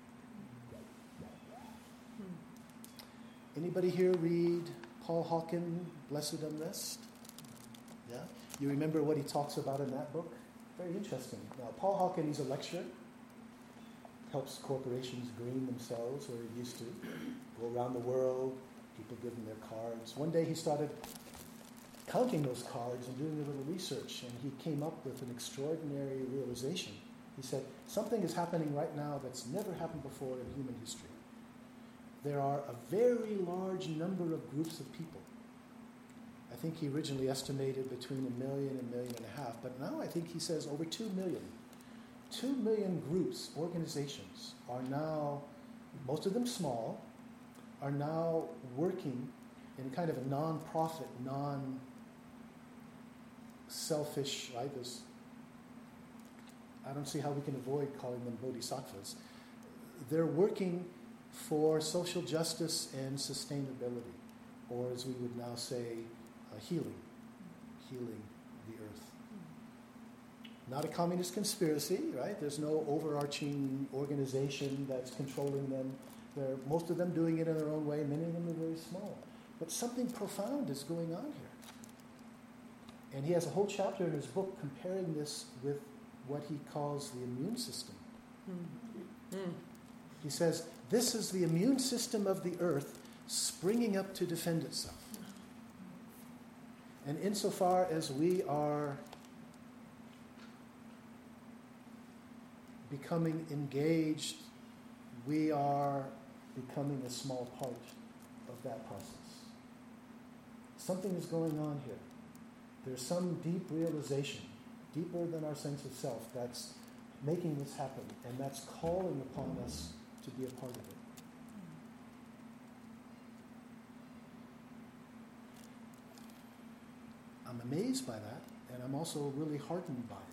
Hmm. Anybody here read Paul Hawken, Blessed Unrest? Yeah? You remember what he talks about in that book? Very interesting. Now, Paul Hawken, he's a lecturer. Helps corporations green themselves, or he used to. Go around the world, people give him their cards. One day he started counting those cards and doing a little research, and he came up with an extraordinary realization. He said, something is happening right now that's never happened before in human history. There are a very large number of groups of people. I think he originally estimated between a million and a million and a half, but now I think he says over two million. Two million groups, organizations, are now, most of them small, are now working in kind of a non-profit, non-selfish, right? There's, I don't see how we can avoid calling them bodhisattvas. They're working for social justice and sustainability, or as we would now say, uh, healing, healing the earth. Not a communist conspiracy, right? There's no overarching organization that's controlling them. They're, most of them doing it in their own way. Many of them are very small. But something profound is going on here. And he has a whole chapter in his book comparing this with what he calls the immune system. Mm. Mm. He says, this is the immune system of the earth springing up to defend itself. And insofar as we are becoming engaged, we are becoming a small part of that process. Something is going on here. There's some deep realization, deeper than our sense of self, that's making this happen, and that's calling upon us to be a part of it. I'm amazed by that, and I'm also really heartened by it.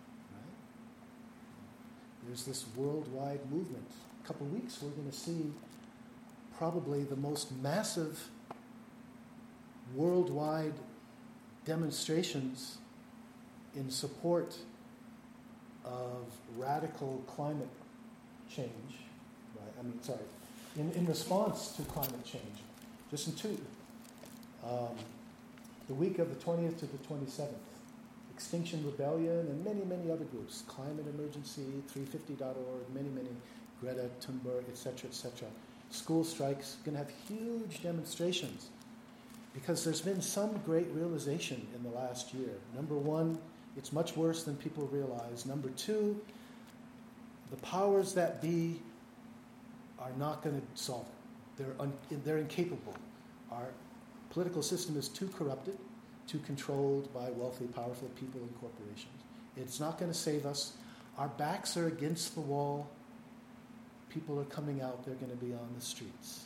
There's this worldwide movement. In a couple of weeks, we're going to see probably the most massive worldwide demonstrations in support of radical climate change. Right? I mean, sorry, in, in response to climate change. Just in two. Um, the week of the twentieth to the twenty-seventh. Extinction Rebellion, and many, many other groups. Climate Emergency, three fifty dot org, many, many, Greta Thunberg, et cetera, et cetera. School strikes, going to have huge demonstrations because there's been some great realization in the last year. Number one, it's much worse than people realize. Number two, the powers that be are not going to solve it. They're, un- they're incapable. Our political system is too corrupted, too controlled by wealthy, powerful people and corporations. It's not going to save us. Our backs are against the wall. People are coming out. They're going to be on the streets.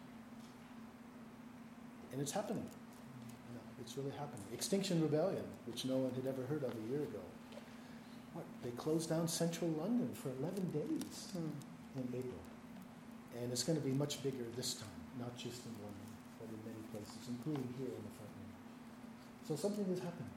And it's happening. You know, it's really happening. Extinction Rebellion, which no one had ever heard of a year ago. What? They closed down central London for eleven days hmm. in April. And it's going to be much bigger this time, not just in London, but in many places, including here in the front room. So something is happening.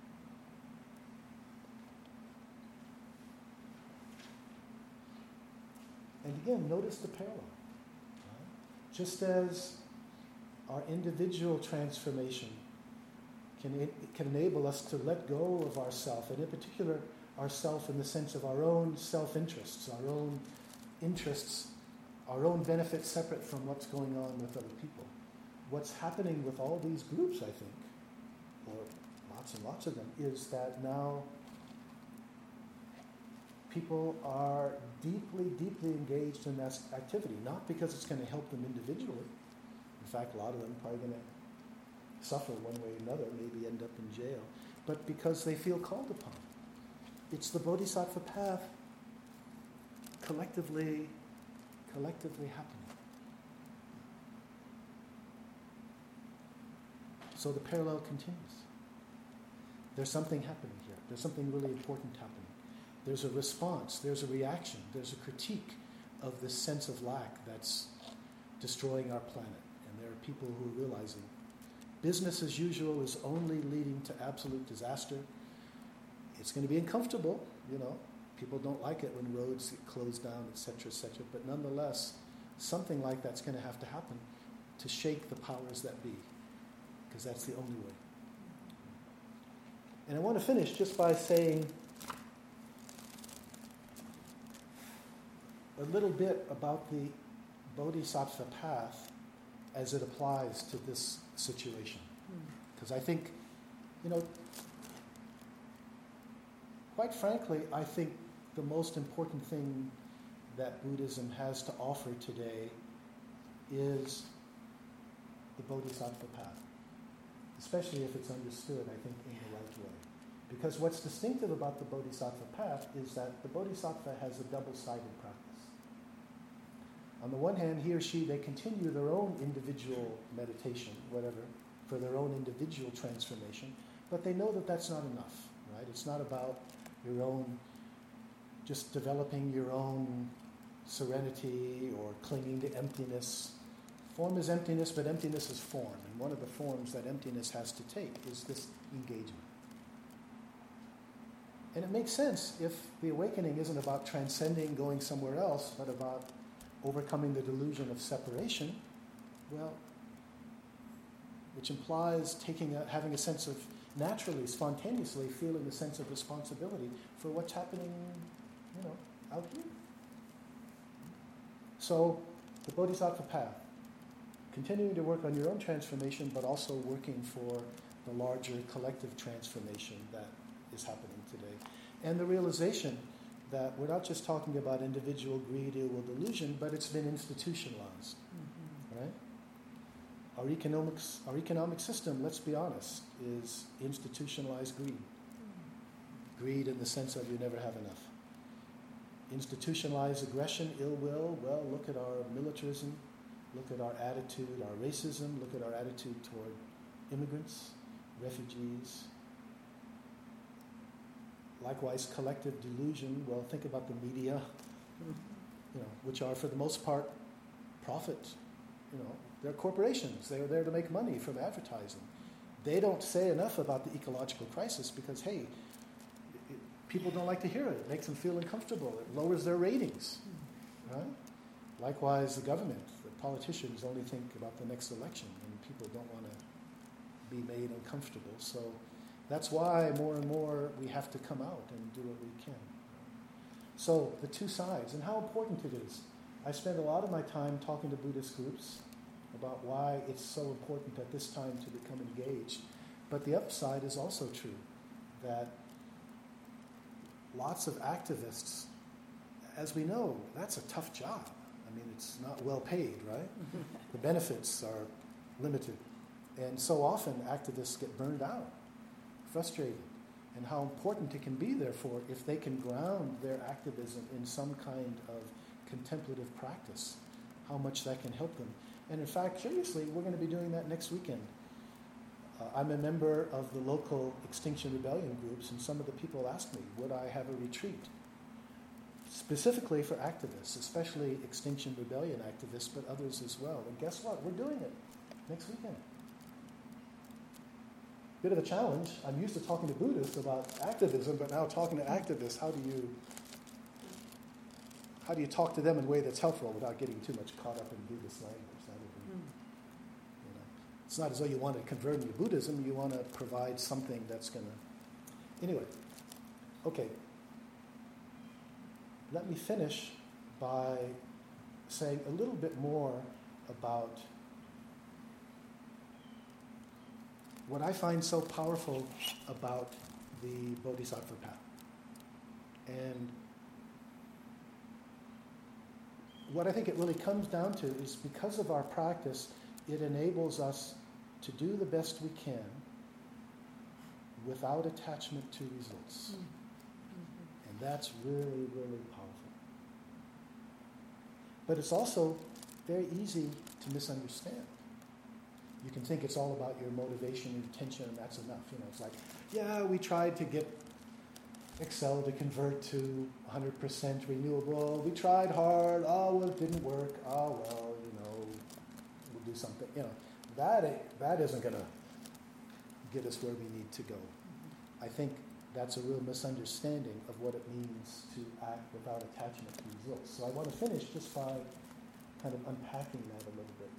And again, notice the parallel. Right? Just as our individual transformation can, can enable us to let go of ourself, and in particular, ourself in the sense of our own self-interests, our own interests, our own benefits separate from what's going on with other people. What's happening with all these groups, I think, or lots and lots of them, is that now people are deeply, deeply engaged in that activity, not because it's going to help them individually. In fact, a lot of them are probably going to suffer one way or another, maybe end up in jail, but because they feel called upon. It's the Bodhisattva path collectively, collectively happening. So the parallel continues. There's something happening here. There's something really important happening. There's a response, there's a reaction, there's a critique of this sense of lack that's destroying our planet. And there are people who are realizing business as usual is only leading to absolute disaster. It's going to be uncomfortable, you know. People don't like it when roads get closed down, et cetera, et cetera. But nonetheless, something like that's going to have to happen to shake the powers that be, because that's the only way. And I want to finish just by saying a little bit about the Bodhisattva path as it applies to this situation. Because I think, you know, quite frankly, I think the most important thing that Buddhism has to offer today is the Bodhisattva path, especially if it's understood, I think, in the right way. Because what's distinctive about the Bodhisattva path is that the Bodhisattva has a double-sided practice. On the one hand, he or she, they continue their own individual meditation, whatever, for their own individual transformation, but they know that that's not enough, right? It's not about your own, just developing your own serenity or clinging to emptiness. Form is emptiness, but emptiness is form. And one of the forms that emptiness has to take is this engagement. And it makes sense if the awakening isn't about transcending, going somewhere else, but about overcoming the delusion of separation, well, which implies taking a, having a sense of, naturally, spontaneously feeling a sense of responsibility for what's happening, you know, out here. So, the Bodhisattva path, continuing to work on your own transformation, but also working for the larger collective transformation that is happening today. And the realization that we're not just talking about individual greed, ill will, delusion, but it's been institutionalized, mm-hmm. right? Our economics, our economic system, let's be honest, is institutionalized greed. Mm-hmm. Greed in the sense of you never have enough. Institutionalized aggression, ill will, well, look at our militarism, look at our attitude, our racism, look at our attitude toward immigrants, refugees. Likewise, collective delusion, well, think about the media, you know, which are for the most part profit. You know, they're corporations. They are there to make money from advertising. They don't say enough about the ecological crisis because, hey, it, people don't like to hear it. It makes them feel uncomfortable. It lowers their ratings, right? Likewise, the government, the politicians only think about the next election, and people don't want to be made uncomfortable. So that's why more and more we have to come out and do what we can. So the two sides, and how important it is. I spend a lot of my time talking to Buddhist groups about why it's so important at this time to become engaged. But the upside is also true, that lots of activists, as we know, that's a tough job. I mean, it's not well paid, right? The benefits are limited. And so often activists get burned out, frustrated, and how important it can be, therefore, if they can ground their activism in some kind of contemplative practice, how much that can help them. And in fact, curiously, we're going to be doing that next weekend. Uh, I'm a member of the local Extinction Rebellion groups, and some of the people asked me, would I have a retreat? Specifically for activists, especially Extinction Rebellion activists, but others as well. And guess what? We're doing it next weekend. Bit of a challenge. I'm used to talking to Buddhists about activism, but now talking to activists, how do you how do you talk to them in a way that's helpful without getting too much caught up in Buddhist language? That would be, mm. you know, it's not as though you want to convert them to Buddhism. You want to provide something that's going to... Anyway, okay. Let me finish by saying a little bit more about what I find so powerful about the Bodhisattva path. And what I think it really comes down to is because of our practice, it enables us to do the best we can without attachment to results. Mm-hmm. And that's really, really powerful. But it's also very easy to misunderstand. You can think it's all about your motivation and intention, and that's enough. You know, it's like, yeah, we tried to get Excel to convert to one hundred percent renewable. We tried hard. Oh, well, it didn't work. Oh, well, you know, we'll do something. You know, that that isn't going to get us where we need to go. I think that's a real misunderstanding of what it means to act without attachment to results. So I want to finish just by kind of unpacking that a little bit.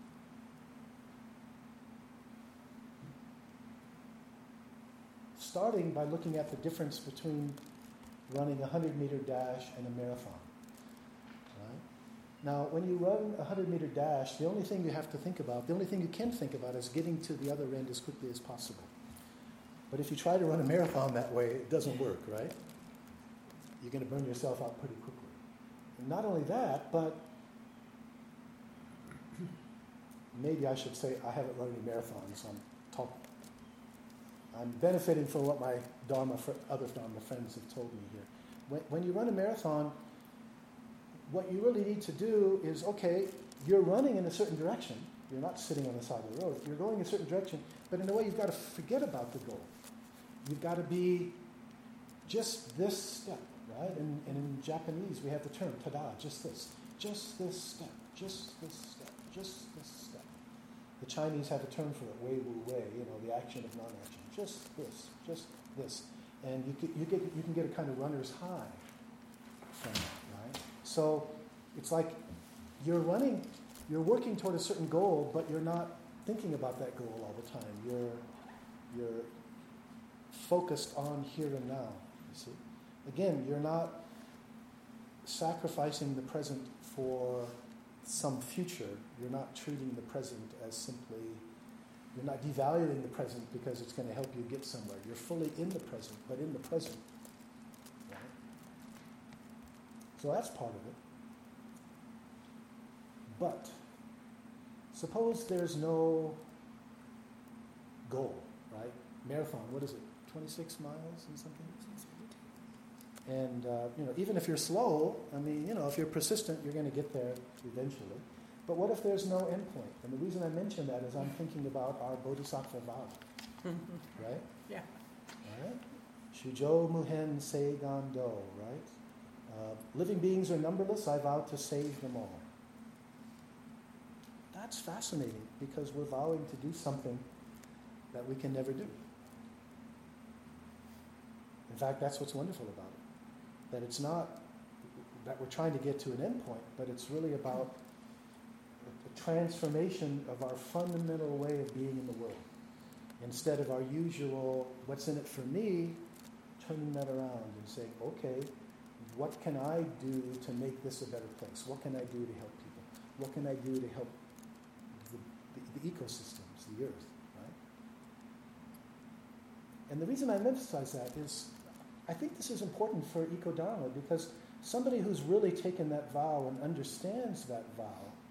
Starting by looking at the difference between running a hundred-meter dash and a marathon. Right? Now, when you run a hundred-meter dash, the only thing you have to think about, the only thing you can think about is getting to the other end as quickly as possible. But if you try to run a marathon that way, it doesn't work, right? You're going to burn yourself out pretty quickly. And not only that, but maybe I should say I haven't run any marathons, so I'm talking. I'm benefiting from what my Dharma, other Dharma friends have told me here. When, when you run a marathon, what you really need to do is, okay, you're running in a certain direction. You're not sitting on the side of the road. You're going in a certain direction, but in a way you've got to forget about the goal. You've got to be just this step, right? And, and in Japanese, we have the term tada, just this. Just this step, just this step, just this step. The Chinese have a term for it, wei wu wei, you know, the action of non-action. Just this, just this. And you, get, you, get, you can get a kind of runner's high from that, right? So it's like you're running, you're working toward a certain goal, but you're not thinking about that goal all the time. You're, you're focused on here and now, you see. Again, you're not sacrificing the present for some future. You're not treating the present as simply, you're not devaluing the present because it's going to help you get somewhere. You're fully in the present, but in the present. Right? So that's part of it. But suppose there's no goal, right? Marathon, what is it? twenty-six miles and something? And, uh, you know, even if you're slow, I mean, you know, if you're persistent, you're going to get there eventually. But what if there's no endpoint? And the reason I mention that is I'm thinking about our Bodhisattva vow. Right? Yeah. All right? Shujo muhen seigan do, right? Uh, living beings are numberless, I vow to save them all. That's fascinating because we're vowing to do something that we can never do. In fact, that's what's wonderful about it. That it's not that we're trying to get to an endpoint, but it's really about a transformation of our fundamental way of being in the world. Instead of our usual, what's in it for me, turning that around and saying, okay, what can I do to make this a better place? What can I do to help people? What can I do to help the, the, the ecosystems, the earth, right? And the reason I emphasize that is I think this is important for Eco-Dharma because somebody who's really taken that vow and understands that vow,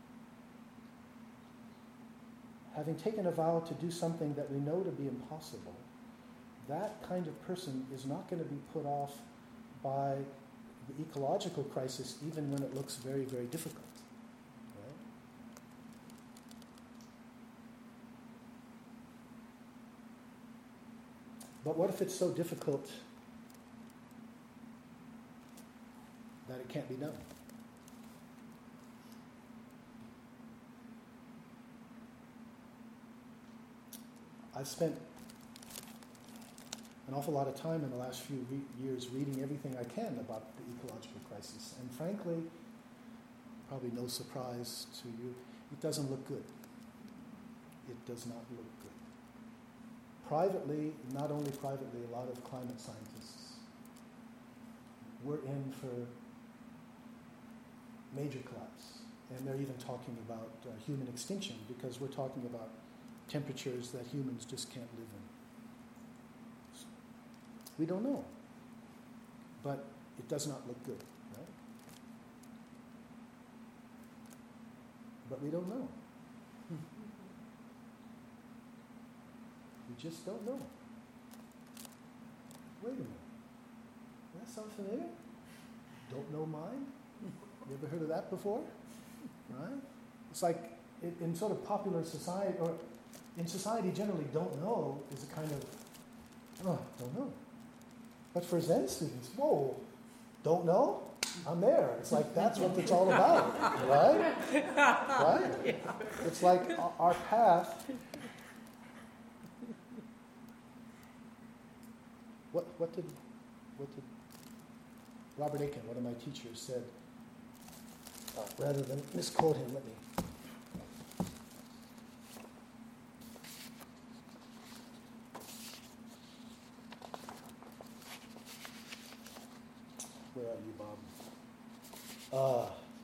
having taken a vow to do something that we know to be impossible, that kind of person is not going to be put off by the ecological crisis even when it looks very, very difficult. Right? But what if it's so difficult that it can't be done? I've spent an awful lot of time in the last few re- years reading everything I can about the ecological crisis. And frankly, probably no surprise to you, it doesn't look good. It does not look good. Privately, not only privately, a lot of climate scientists, we're in for major collapse. And they're even talking about uh, human extinction because we're talking about temperatures that humans just can't live in. So, we don't know. But it does not look good, right? But we don't know. just don't know. Wait a minute. Does that sound familiar? Don't know mind? You ever heard of that before? Right? It's like in, in sort of popular society, or in society generally, don't know is a kind of, oh, don't know. But for Zen students, whoa, don't know? I'm there. It's like that's what it's all about, right? Right? Yeah. It's like our path. What what did what did Robert Aiken, one of my teachers, said? Uh, rather than misquote him, let me. Where are you, Bob? Uh,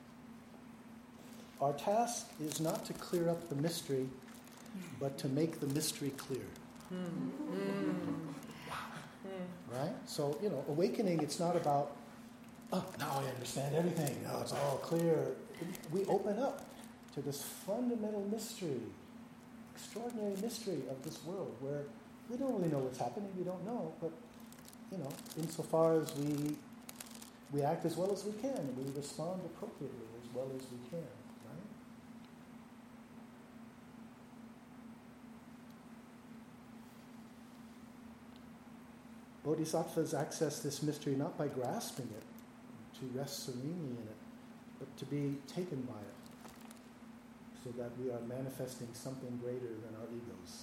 our task is not to clear up the mystery, but to make the mystery clear. Mm. Right? So, you know, awakening, it's not about, oh, now I understand everything. Now it's all clear. We open up to this fundamental mystery, extraordinary mystery of this world where we don't really know what's happening. We don't know, but, you know, insofar as we we act as well as we can, we respond appropriately as well as we can, right? Bodhisattvas access this mystery not by grasping it, to rest serenely in it, but to be taken by it, so that we are manifesting something greater than our egos.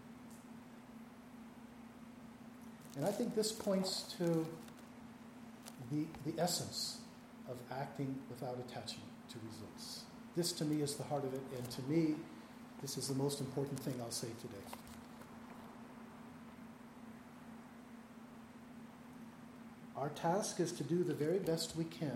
And I think this points to the, the essence of acting without attachment to results. This to me is the heart of it, and to me, this is the most important thing I'll say today. Our task is to do the very best we can,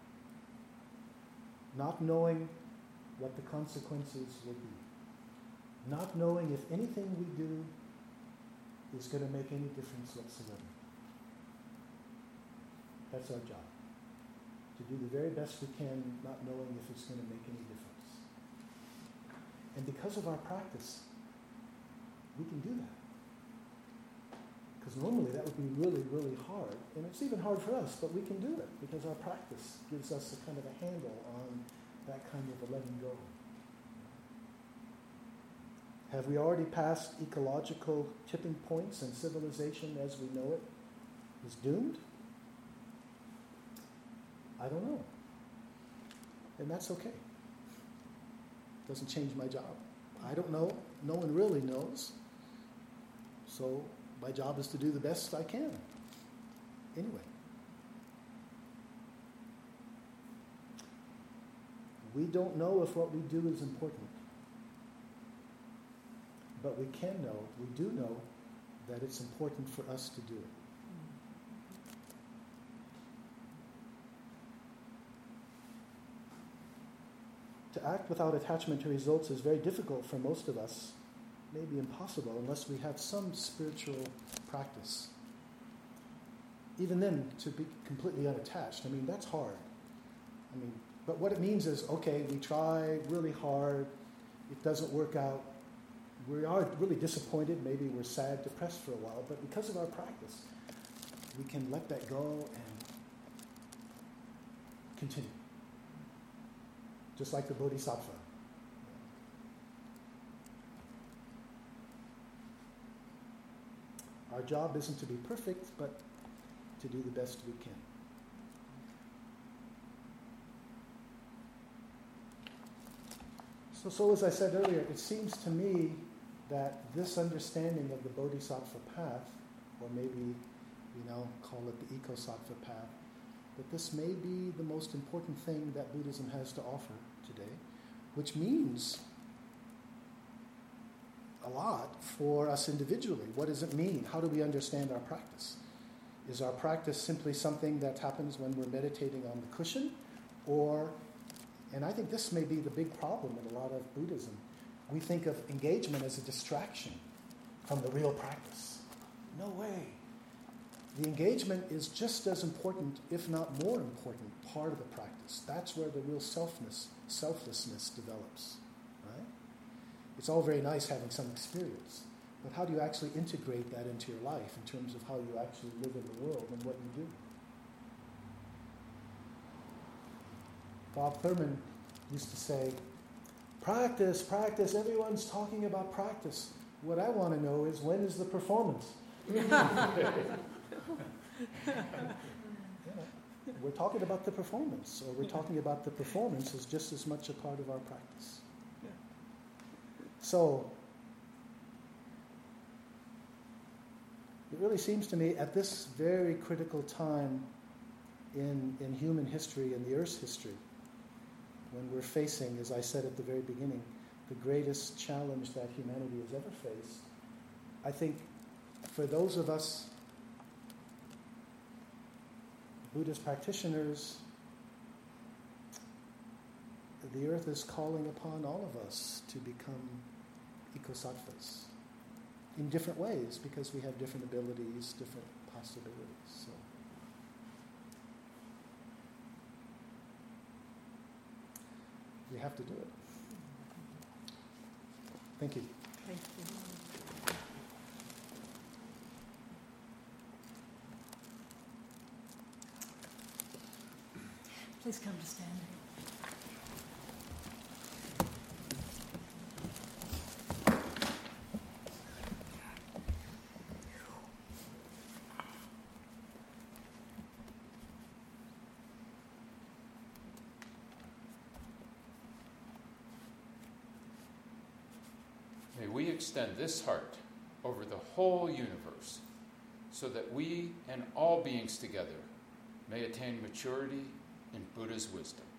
not knowing what the consequences will be, not knowing if anything we do is going to make any difference whatsoever. That's our job, to do the very best we can, not knowing if it's going to make any difference. And because of our practice, we can do that. Because normally that would be really, really hard. And it's even hard for us, but we can do it because our practice gives us a kind of a handle on that kind of a letting go. Have we already passed ecological tipping points and civilization as we know it is doomed? I don't know. And that's okay. Doesn't change my job. I don't know. No one really knows. So my job is to do the best I can. Anyway. We don't know if what we do is important. But we can know, we do know, that it's important for us to do it. To act without attachment to results is very difficult for most of us, maybe impossible, unless we have some spiritual practice. Even then, to be completely unattached, I mean, that's hard. I mean, but what it means is, okay, we try really hard, it doesn't work out, we are really disappointed, maybe we're sad, depressed for a while, but because of our practice, we can let that go and continue. Just like the Bodhisattva. Our job isn't to be perfect, but to do the best we can. So, so as I said earlier, it seems to me that this understanding of the Bodhisattva path, or maybe, you know, call it the Ecosattva path, that this may be the most important thing that Buddhism has to offer today, which means a lot for us individually. What does it mean? How do we understand our practice? Is our practice simply something that happens when we're meditating on the cushion? Or, and I think this may be the big problem in a lot of Buddhism, we think of engagement as a distraction from the real practice. No way. The engagement is just as important, if not more important, part of the practice. That's where the real selfness, selflessness develops. Right? It's all very nice having some experience, but how do you actually integrate that into your life in terms of how you actually live in the world and what you do? Bob Thurman used to say, practice, practice, everyone's talking about practice. What I want to know is, when is the performance? Yeah. We're talking about the performance, or we're talking about the performance as just as much a part of our practice. Yeah. So, it really seems to me at this very critical time in, in human history and the Earth's history, when we're facing, as I said at the very beginning, the greatest challenge that humanity has ever faced, I think for those of us Buddhist practitioners, the earth is calling upon all of us to become ecosattvas in different ways, because we have different abilities, different possibilities. So, we have to do it. Thank you. Thank you. Please come to stand. May we extend this heart over the whole universe, so that we and all beings together may attain maturity in Buddha's wisdom.